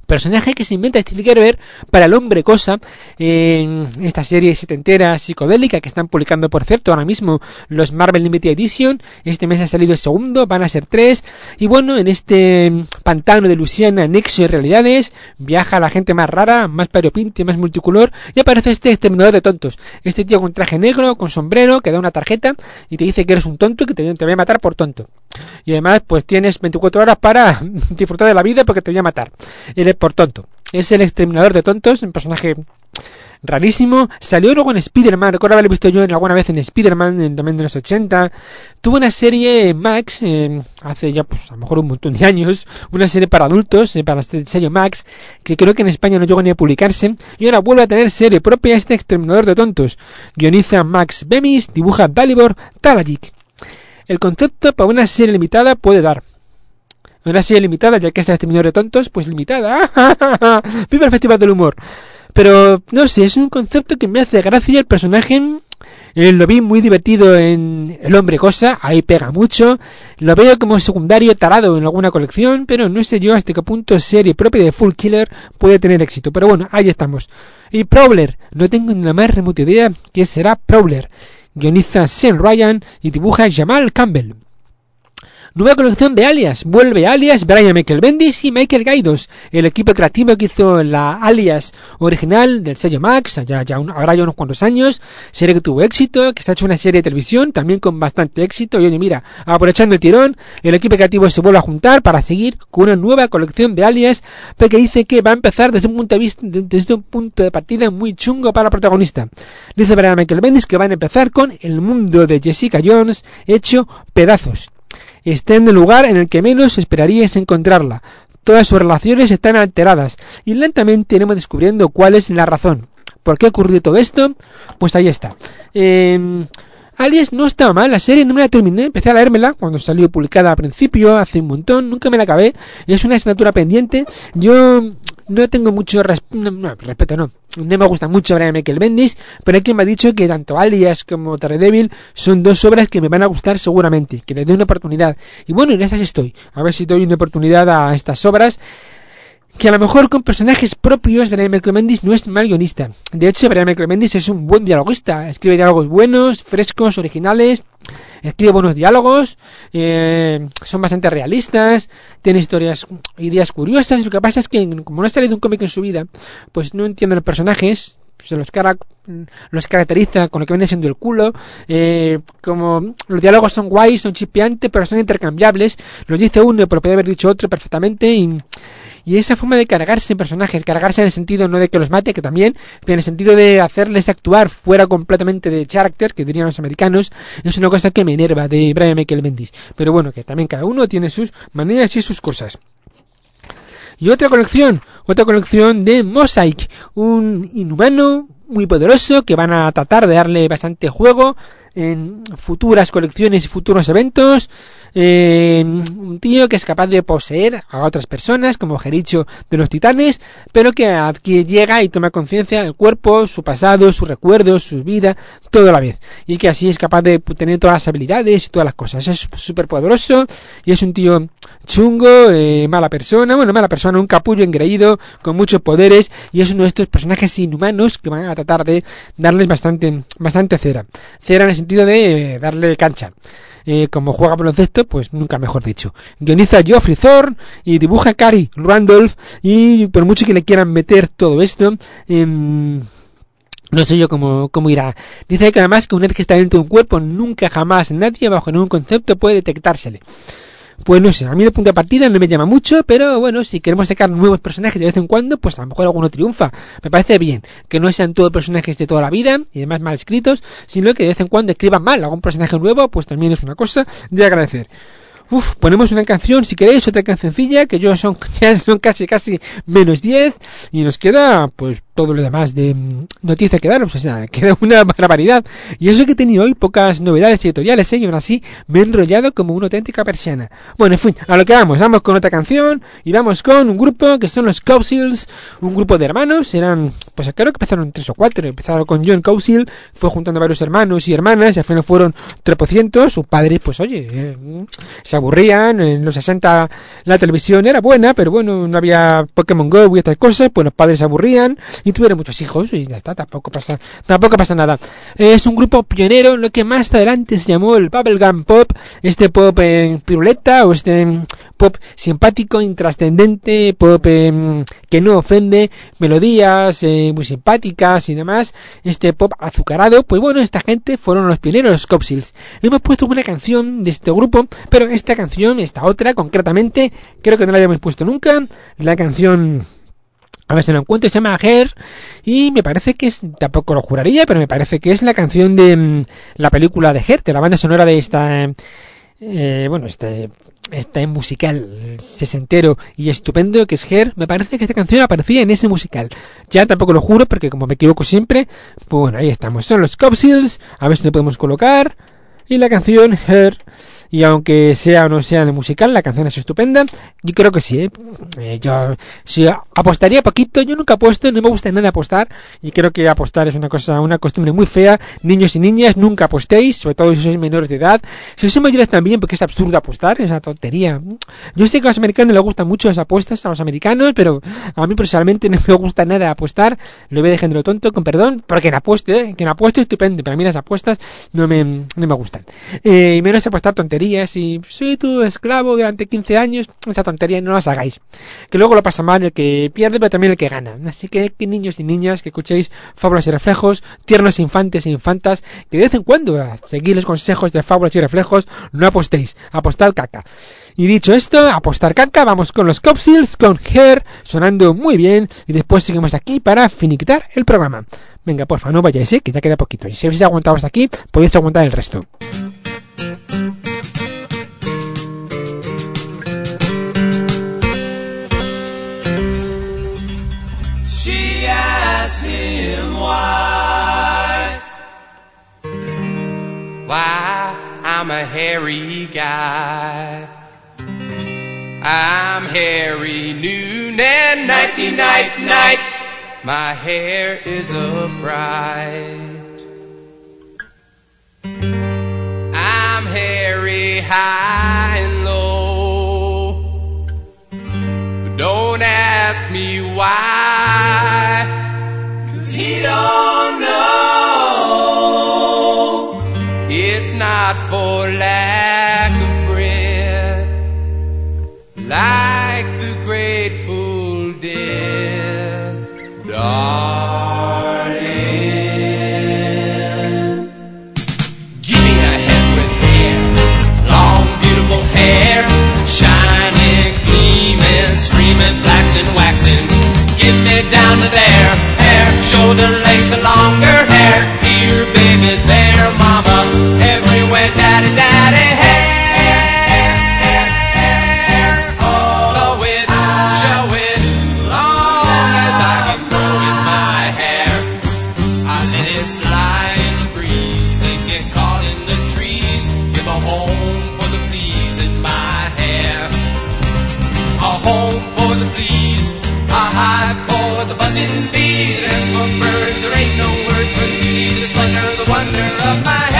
personaje que se inventa Steve Gerber para el hombre cosa, en esta serie setentera psicodélica que están publicando, por cierto, ahora mismo los Marvel Limited Edition. Este mes ha salido el segundo, van a ser 3, y bueno, en este pantano de Luisiana, nexo de realidades, viaja la gente más rara, más variopinta, más multicolor, y aparece este exterminador de tontos, este tío con traje negro, con sombrero, que da una tarjeta y te dice que eres un tonto y que te voy a matar por tonto. Y además pues tienes 24 horas para disfrutar de la vida porque te voy a matar. Eres por tonto. Es el exterminador de tontos, un personaje rarísimo. Salió luego en Spider-Man, recuerdo haberlo visto yo alguna vez en Spider-Man, también de los 80. Tuvo una serie Max, hace ya pues a lo mejor un montón de años, una serie para adultos, para el sello Max, que creo que en España no llegó ni a publicarse, y ahora vuelve a tener serie propia este exterminador de tontos. Guioniza Max Bemis, dibuja Dalibor Talajic. El concepto para una serie limitada puede dar. Una serie limitada, ya que es el exterminador de tontos, pues limitada. ¡Viva el Festival del Humor! Pero, no sé, es un concepto que me hace gracia. El personaje lo vi muy divertido en El Hombre Cosa, ahí pega mucho. Lo veo como secundario tarado en alguna colección, pero no sé yo hasta qué punto serie propia de Full Killer puede tener éxito. Pero bueno, ahí estamos. Y Prowler, no tengo ni la más remota idea qué será Prowler. Guioniza Sean Ryan y dibuja Jamal Campbell. Nueva colección de Alias. Vuelve Alias, Brian Michael Bendis y Michael Gaidos, el equipo creativo que hizo la Alias original del sello Max, ahora ya unos cuantos años, serie que tuvo éxito, que está hecho una serie de televisión, también con bastante éxito, y oye, mira, aprovechando el tirón, el equipo creativo se vuelve a juntar para seguir con una nueva colección de Alias, porque dice que va a empezar desde un punto de partida muy chungo para el protagonista. Dice Brian Michael Bendis que van a empezar con el mundo de Jessica Jones hecho pedazos. Está en el lugar en el que menos esperaríais encontrarla. Todas sus relaciones están alteradas y lentamente iremos descubriendo cuál es la razón. ¿Por qué ocurrió todo esto? Pues ahí está. Alias no estaba mal, la serie no me la terminé, empecé a leérmela cuando salió publicada al principio, hace un montón, nunca me la acabé, es una asignatura pendiente. Yo no tengo mucho respeto, no me gusta mucho Brian Michael Bendis, pero hay quien me ha dicho que tanto Alias como Daredevil son dos obras que me van a gustar seguramente, que les dé una oportunidad, y bueno, en esas estoy, a ver si doy una oportunidad a estas obras, que a lo mejor con personajes propios. Brian Michael Bendis no es mal guionista, de hecho Brian Michael Bendis es un buen dialoguista, escribe diálogos buenos, frescos, originales, escribe buenos diálogos, son bastante realistas, tiene ideas curiosas. Lo que pasa es que como no ha salido un cómic en su vida, pues no entiende los personajes, los caracteriza con lo que viene siendo el culo, como los diálogos son guays, son chispeantes, pero son intercambiables, los dice uno pero puede haber dicho otro perfectamente, y esa forma de cargarse personajes, cargarse en el sentido no de que los mate, que también, pero en el sentido de hacerles actuar fuera completamente de character, que dirían los americanos, es una cosa que me enerva de Brian Michael Bendis. Pero bueno, que también cada uno tiene sus maneras y sus cosas. Y otra colección de Mosaic, un inhumano muy poderoso que van a tratar de darle bastante juego en futuras colecciones y futuros eventos. Un tío que es capaz de poseer a otras personas, como Jericho de los Titanes, pero que llega y toma conciencia del cuerpo, su pasado, sus recuerdos, su vida, todo a la vez, y que así es capaz de tener todas las habilidades y todas las cosas. Es súper poderoso y es un tío chungo, mala persona, un capullo engreído con muchos poderes, y es uno de estos personajes inhumanos que van a tratar de darles bastante cera en el sentido de darle cancha. Como juega baloncesto, pues nunca mejor dicho. Guioniza Geoffrey Thorne y dibuja Cary Randolph, y por mucho que le quieran meter todo esto, no sé yo cómo irá. Dice que además que una vez que está dentro de un cuerpo, nunca jamás nadie bajo ningún concepto puede detectársele. Pues no sé, a mí el punto de partida no me llama mucho, pero bueno, si queremos sacar nuevos personajes de vez en cuando, pues a lo mejor alguno triunfa. Me parece bien que no sean todos personajes de toda la vida y además mal escritos, sino que de vez en cuando escriban mal algún personaje nuevo, pues también es una cosa de agradecer. Ponemos una canción, si queréis, otra cancioncilla, que ya son casi menos 10, y nos queda pues todo lo demás de noticia que daros, o sea, queda una barbaridad. Y eso que he tenido hoy pocas novedades editoriales, y aún así me he enrollado como una auténtica persiana. Bueno, en fin, a lo que vamos con otra canción, y vamos con un grupo que son los Cowsills, un grupo de hermanos, eran, pues creo que empezaron 3 o 4, empezaron con John Cowsill, fue juntando a varios hermanos y hermanas, y al final fueron 300, sus padres, pues oye, se aburrían, en los 60 la televisión era buena, pero bueno, no había Pokémon Go y estas cosas, pues los padres se aburrían, y tuvieron muchos hijos, y ya está, tampoco pasa nada. Es un grupo pionero, lo que más adelante se llamó el Bubblegum Pop, este pop piruleta, o este pop simpático, intrascendente, pop que no ofende, melodías muy simpáticas y demás, este pop azucarado. Pues bueno, esta gente fueron los pioneros, los Cowsills. Hemos puesto una canción de este grupo, pero esta canción, esta otra concretamente, creo que no la habíamos puesto nunca. La canción, a ver si lo encuentro, se llama Hair, y me parece que es, tampoco lo juraría, pero me parece que es la canción de la película de Hair, de la banda sonora de esta este musical sesentero y estupendo que es Hair. Me parece que esta canción aparecía en ese musical. Ya tampoco lo juro, porque como me equivoco siempre, pues bueno, ahí estamos. Son los Cowsills, a ver si lo podemos colocar. Y la canción Hair, y aunque sea o no sea en el musical, la canción es estupenda. Yo creo que sí, yo sí apostaría poquito. Yo nunca apuesto, no me gusta nada apostar, y creo que apostar es una costumbre muy fea. Niños y niñas, nunca apostéis, sobre todo si sois menores de edad. Si sois mayores también, porque es absurdo apostar, es una tontería. Yo sé que a los americanos les gustan mucho las apuestas, a los americanos, pero a mí personalmente no me gusta nada apostar. Lo veo de género tonto, con perdón, pero quien apueste estupendo, pero a mí las apuestas no me gustan. Y menos apostar tonterías, y soy tu esclavo durante 15 años, esta tontería no las hagáis, que luego lo pasa mal el que pierde, pero también el que gana. Así que niños y niñas que escuchéis Fábulas y Reflejos, tiernos infantes e infantas, que de vez en cuando seguid los consejos de Fábulas y Reflejos, no apostéis, apostad caca. Y dicho esto, apostar caca, vamos con los Cowsills, con Hair, sonando muy bien, y después seguimos aquí para finiquitar el programa. Venga, porfa, no vayáis, que ya queda poquito, y si habéis aguantado hasta aquí, podéis aguantar el resto.
She asked him why I'm a hairy guy. I'm hairy noon and nighty night. My hair is a fright. I'm hairy high and low. But don't ask me why, 'cause he don't know. It's not for lack of bread, like the Grateful Dead, darling. Give me a head with hair, long beautiful hair, shining, gleaming, streaming, flaxen, waxing. Give me down to there, hair, shoulder length, the longer hair. Here, baby, there, mama, everywhere, daddy, daddy, hair. Oh, blow it, show it, long as I can grow in my hair. I let it fly in the breeze and get caught in the trees. Give a home for the fleas in my hair. A home for the fleas, a hive for the buzzing bees. As for birds, there ain't no words for the beauty, the splendor, the wonder of my hair.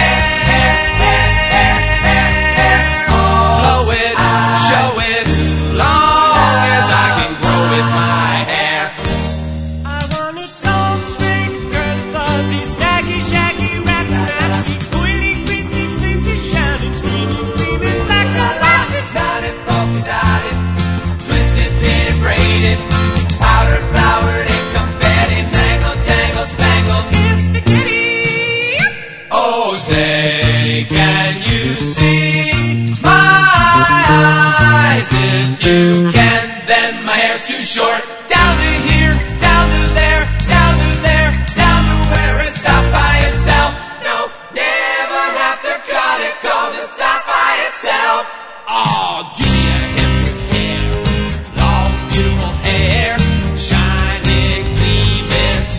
Oh, blow it, show it, long as I can grow with my hair.
I want it long, straight, curly, fuzzy, snaggy, shaggy, ratsy, ratsy, oily, greasy, fleecy, shining, screaming, gleaming, black and white.
Dotted, polka dotted, twisted, pitted, braided, powdered, flowered, and confetti, mangled, tangled, spangled.
It's spaghetti.
Oh, say, can you see my eyes? If you can, then my hair's too short. Down to here, down to there, down to there, down to where it stops by itself. No, never have to cut it, 'cause it stops by itself. Oh, give me a hip with hair, long beautiful hair, shining, gleaming,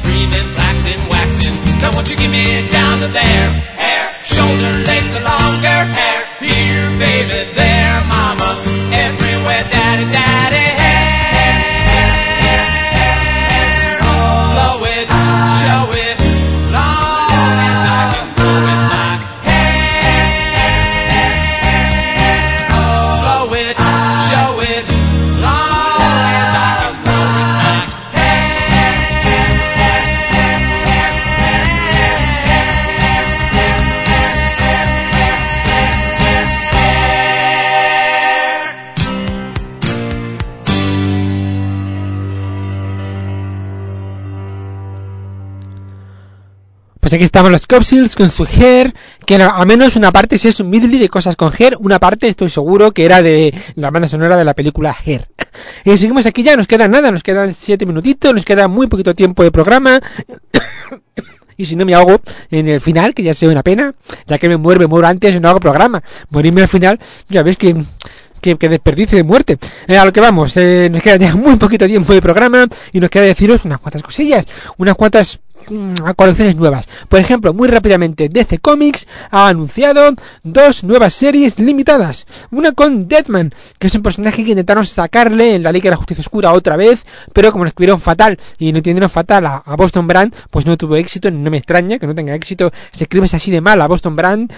Pues aquí estamos los Copseals con su Hair, que al menos una parte si es un medley de cosas con Hair, una parte estoy seguro que era de la banda sonora de la película Hair. Y seguimos aquí ya, nos queda nada, nos quedan 7 minutitos, nos queda muy poquito tiempo de programa. Y si no me ahogo en el final, que ya sea una pena, ya que me muero antes y no hago programa. Morirme al final, ya ves que desperdicio de muerte. A lo que vamos, nos queda ya muy poquito tiempo de programa y nos queda deciros unas cuantas cosillas, unas cuantas colecciones nuevas. Por ejemplo, muy rápidamente, DC Comics ha anunciado 2 nuevas series limitadas. Una con Deadman, que es un personaje que intentaron sacarle en la Liga de la Justicia Oscura otra vez, pero como lo escribieron fatal y no entendieron fatal a Boston Brand, pues no tuvo éxito. No me extraña que no tenga éxito, se escribe así de mal a Boston Brand.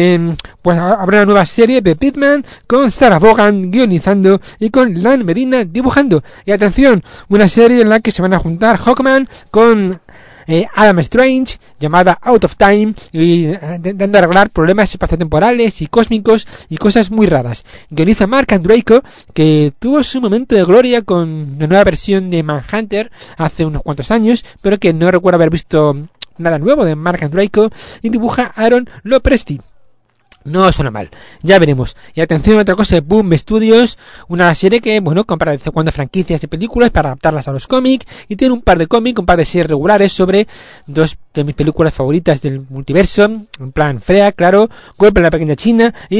Pues habrá una nueva serie de Deadman con Sarah Vaughan guionizando y con Lan Medina dibujando. Y atención, una serie en la que se van a juntar Hawkman con Adam Strange, llamada Out of Time, y dando a arreglar problemas espaciotemporales y cósmicos y cosas muy raras. Guioniza Mark Andreyko, que tuvo su momento de gloria con la nueva versión de Manhunter hace unos cuantos años, pero que no recuerdo haber visto nada nuevo de Mark Andreyko, y dibuja Aaron Lopresti. No suena mal, ya veremos. Y atención a otra cosa de Boom Studios, una serie que, bueno, compra de vez en cuando franquicias y películas para adaptarlas a los cómics, y tiene un par de cómics, un par de series regulares sobre 2 de mis películas favoritas del multiverso, en plan fea, claro, Golpe en la Pequeña China y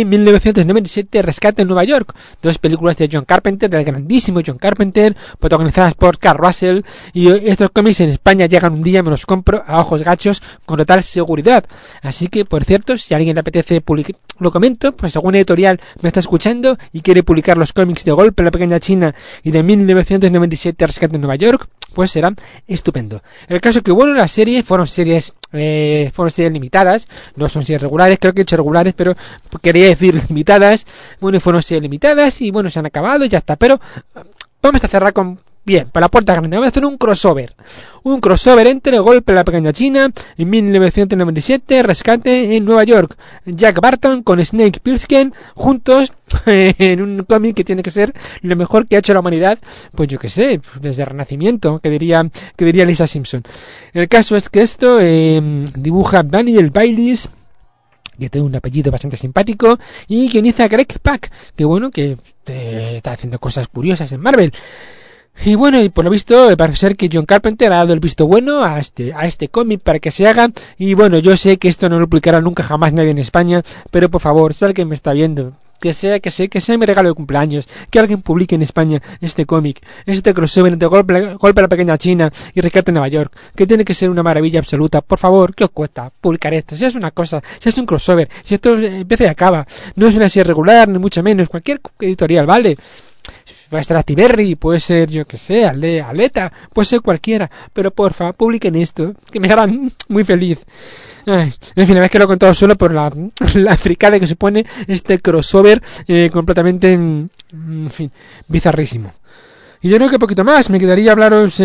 1997 Rescate en Nueva York, 2 películas de John Carpenter, del grandísimo John Carpenter, protagonizadas por Carl Russell, y estos cómics en España llegan un día, me los compro a ojos gachos con total seguridad. Así que, por cierto, si a alguien le apetece publicar, lo comento, pues alguna editorial me está escuchando y quiere publicar los cómics de Golpe en la Pequeña China y de 1997 Rescate en Nueva York, pues será estupendo. El caso que, bueno, las series fueron series limitadas, no son series regulares, creo que he hecho regulares, pero quería decir limitadas. Bueno, fueron series limitadas y bueno, se han acabado y ya está, pero vamos a cerrar con bien, para la puerta grande. Vamos a hacer un crossover entre Golpe en la Pequeña China en 1997, Rescate en Nueva York, Jack Barton con Snake Plissken juntos en un cómic que tiene que ser lo mejor que ha hecho la humanidad, pues yo que sé, desde el Renacimiento, que diría Lisa Simpson. El caso es que esto dibuja Daniel Bayliss, que tiene un apellido bastante simpático, y guioniza Greg Pak, que bueno, que está haciendo cosas curiosas en Marvel. Y bueno, y por lo visto parece ser que John Carpenter ha dado el visto bueno a este cómic para que se haga. Y bueno, yo sé que esto no lo publicará nunca jamás nadie en España, pero por favor, si alguien me está viendo, que sea mi regalo de cumpleaños, que alguien publique en España este cómic, este crossover entre Golpe a la Pequeña China y Rescate en Nueva York, que tiene que ser una maravilla absoluta. Por favor, ¿qué os cuesta publicar esto? Si es una cosa, si es un crossover, si esto empieza y acaba, no es una serie regular, ni mucho menos, cualquier editorial, ¿vale? Va a estar Atiberri, puede ser, yo que sé, Aleta, puede ser cualquiera, pero porfa, publiquen esto, que me harán muy feliz. Ay, en fin, la vez que lo he contado solo por la fricada que supone este crossover completamente, en fin, bizarrísimo. Y yo creo que poquito más, me quedaría hablaros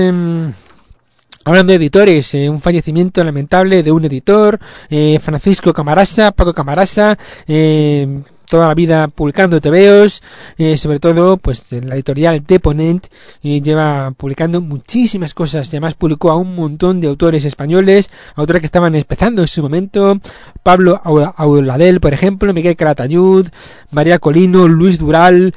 hablando de editores, un fallecimiento lamentable de un editor, Francisco Camarasa, Paco Camarasa, toda la vida publicando tebeos, sobre todo pues en la editorial de Ponent, lleva publicando muchísimas cosas. Además publicó a un montón de autores españoles, autores que estaban empezando en su momento: Pablo Auladel, por ejemplo, Miguel Calatayud, María Colino, Luis Durán,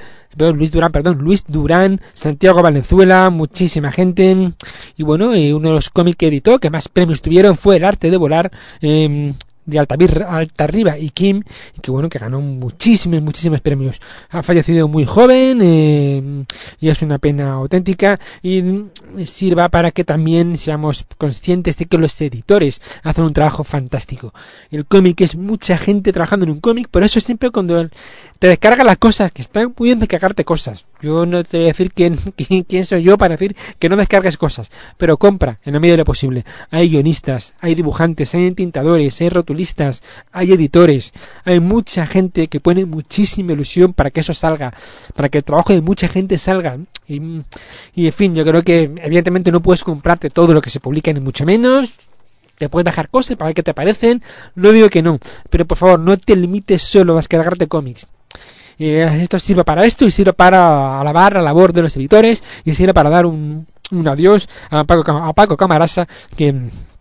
Santiago Valenzuela, muchísima gente. Y bueno, uno de los cómics que editó, que más premios tuvieron, fue El Arte de Volar, de Altarriba y Kim, que bueno, que ganó muchísimos premios. Ha fallecido muy joven, y es una pena auténtica, y sirva para que también seamos conscientes de que los editores hacen un trabajo fantástico. El cómic es mucha gente trabajando en un cómic, por eso siempre cuando te descarga las cosas, que está muy bien descargarte cosas, yo no te voy a decir quién soy yo para decir que no descargues cosas, pero compra en la medida de lo posible. Hay guionistas, hay dibujantes, hay entintadores, hay rotulistas, hay editores, hay mucha gente que pone muchísima ilusión para que eso salga, para que el trabajo de mucha gente salga. Y en fin, yo creo que evidentemente no puedes comprarte todo lo que se publica, ni mucho menos. Te puedes bajar cosas para ver qué te parecen, no digo que no, pero por favor no te limites solo a descargarte cómics. Esto sirve para esto, y sirve para alabar la labor de los editores, y sirve para dar un adiós a Paco Camarasa, que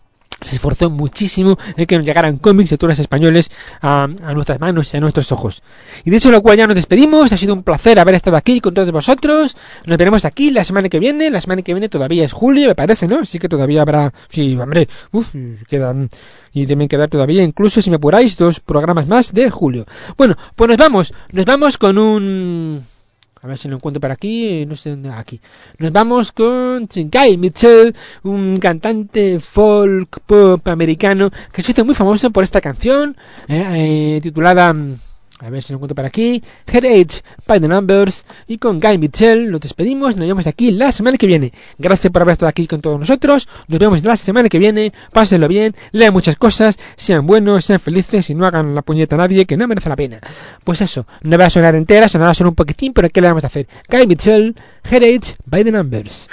se esforzó muchísimo en que nos llegaran cómics de autores españoles a nuestras manos y a nuestros ojos. Y de hecho, lo cual ya nos despedimos. Ha sido un placer haber estado aquí con todos vosotros. Nos veremos aquí la semana que viene. La semana que viene todavía es julio, me parece, ¿no? Sí que todavía habrá... Sí, hombre, quedan... Y deben quedar todavía, incluso si me apuráis, 2 programas más de julio. Bueno, pues nos vamos con un... A ver si lo encuentro por aquí, no sé dónde, aquí. Nos vamos con Guy Mitchell, un cantante folk pop americano que se hizo muy famoso por esta canción, titulada, a ver si lo encuentro por aquí, Headache by the Numbers. Y con Guy Mitchell nos despedimos, nos vemos aquí la semana que viene. Gracias por haber estado aquí con todos nosotros. Nos vemos la semana que viene. Pásenlo bien, lean muchas cosas, sean buenos, sean felices y no hagan la puñeta a nadie, que no merece la pena. Pues eso, no va a sonar entera, sonará solo un poquitín, pero ¿qué le vamos a hacer? Guy Mitchell, Headache by the Numbers.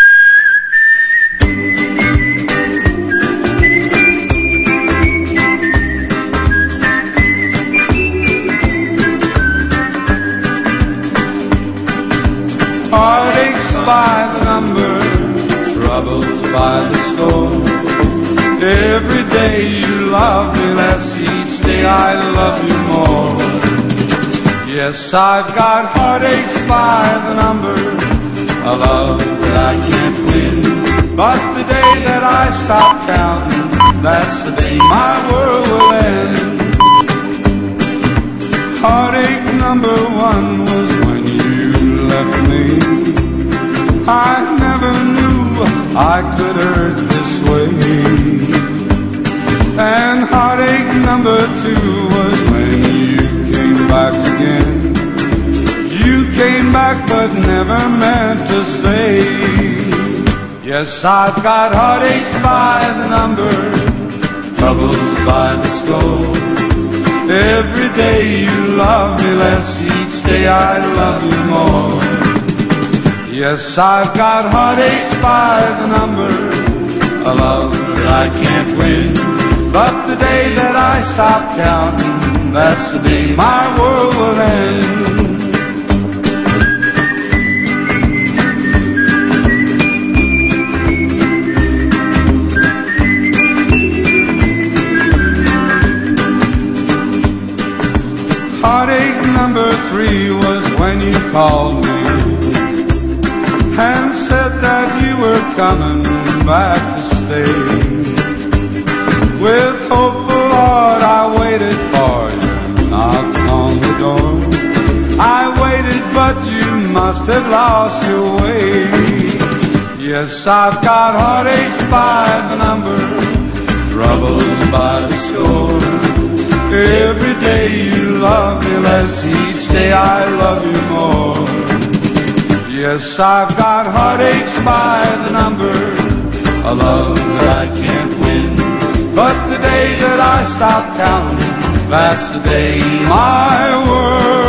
Heartaches by the number, troubles by the score. Every day you love me less, each day I love you more. Yes, I've got heartaches by the number, a love that I can't win. But the day that I stop counting, that's the day my world will end. Heartache number 1 was when you left me. I never knew I could hurt this way. And heartache number 2 was when you came back again. You came back but never meant to stay. Yes, I've got heartaches by the number, troubles by the score. Every day you love me less, each day I love you more. Yes, I've got heartaches by the number, a love that I can't win. But the day that I stop counting, that's the day my world will end. Heartache number 3 was when you called me and said that you were coming back to stay. With hopeful heart I waited for you, knocked on the door. I waited but you must have lost your way. Yes, I've got heartaches by the number, troubles by the score. Every day you love me less, each day I love you more. Yes, I've got heartaches by the number, a love that I can't win. But the day that I stop counting, that's the day my world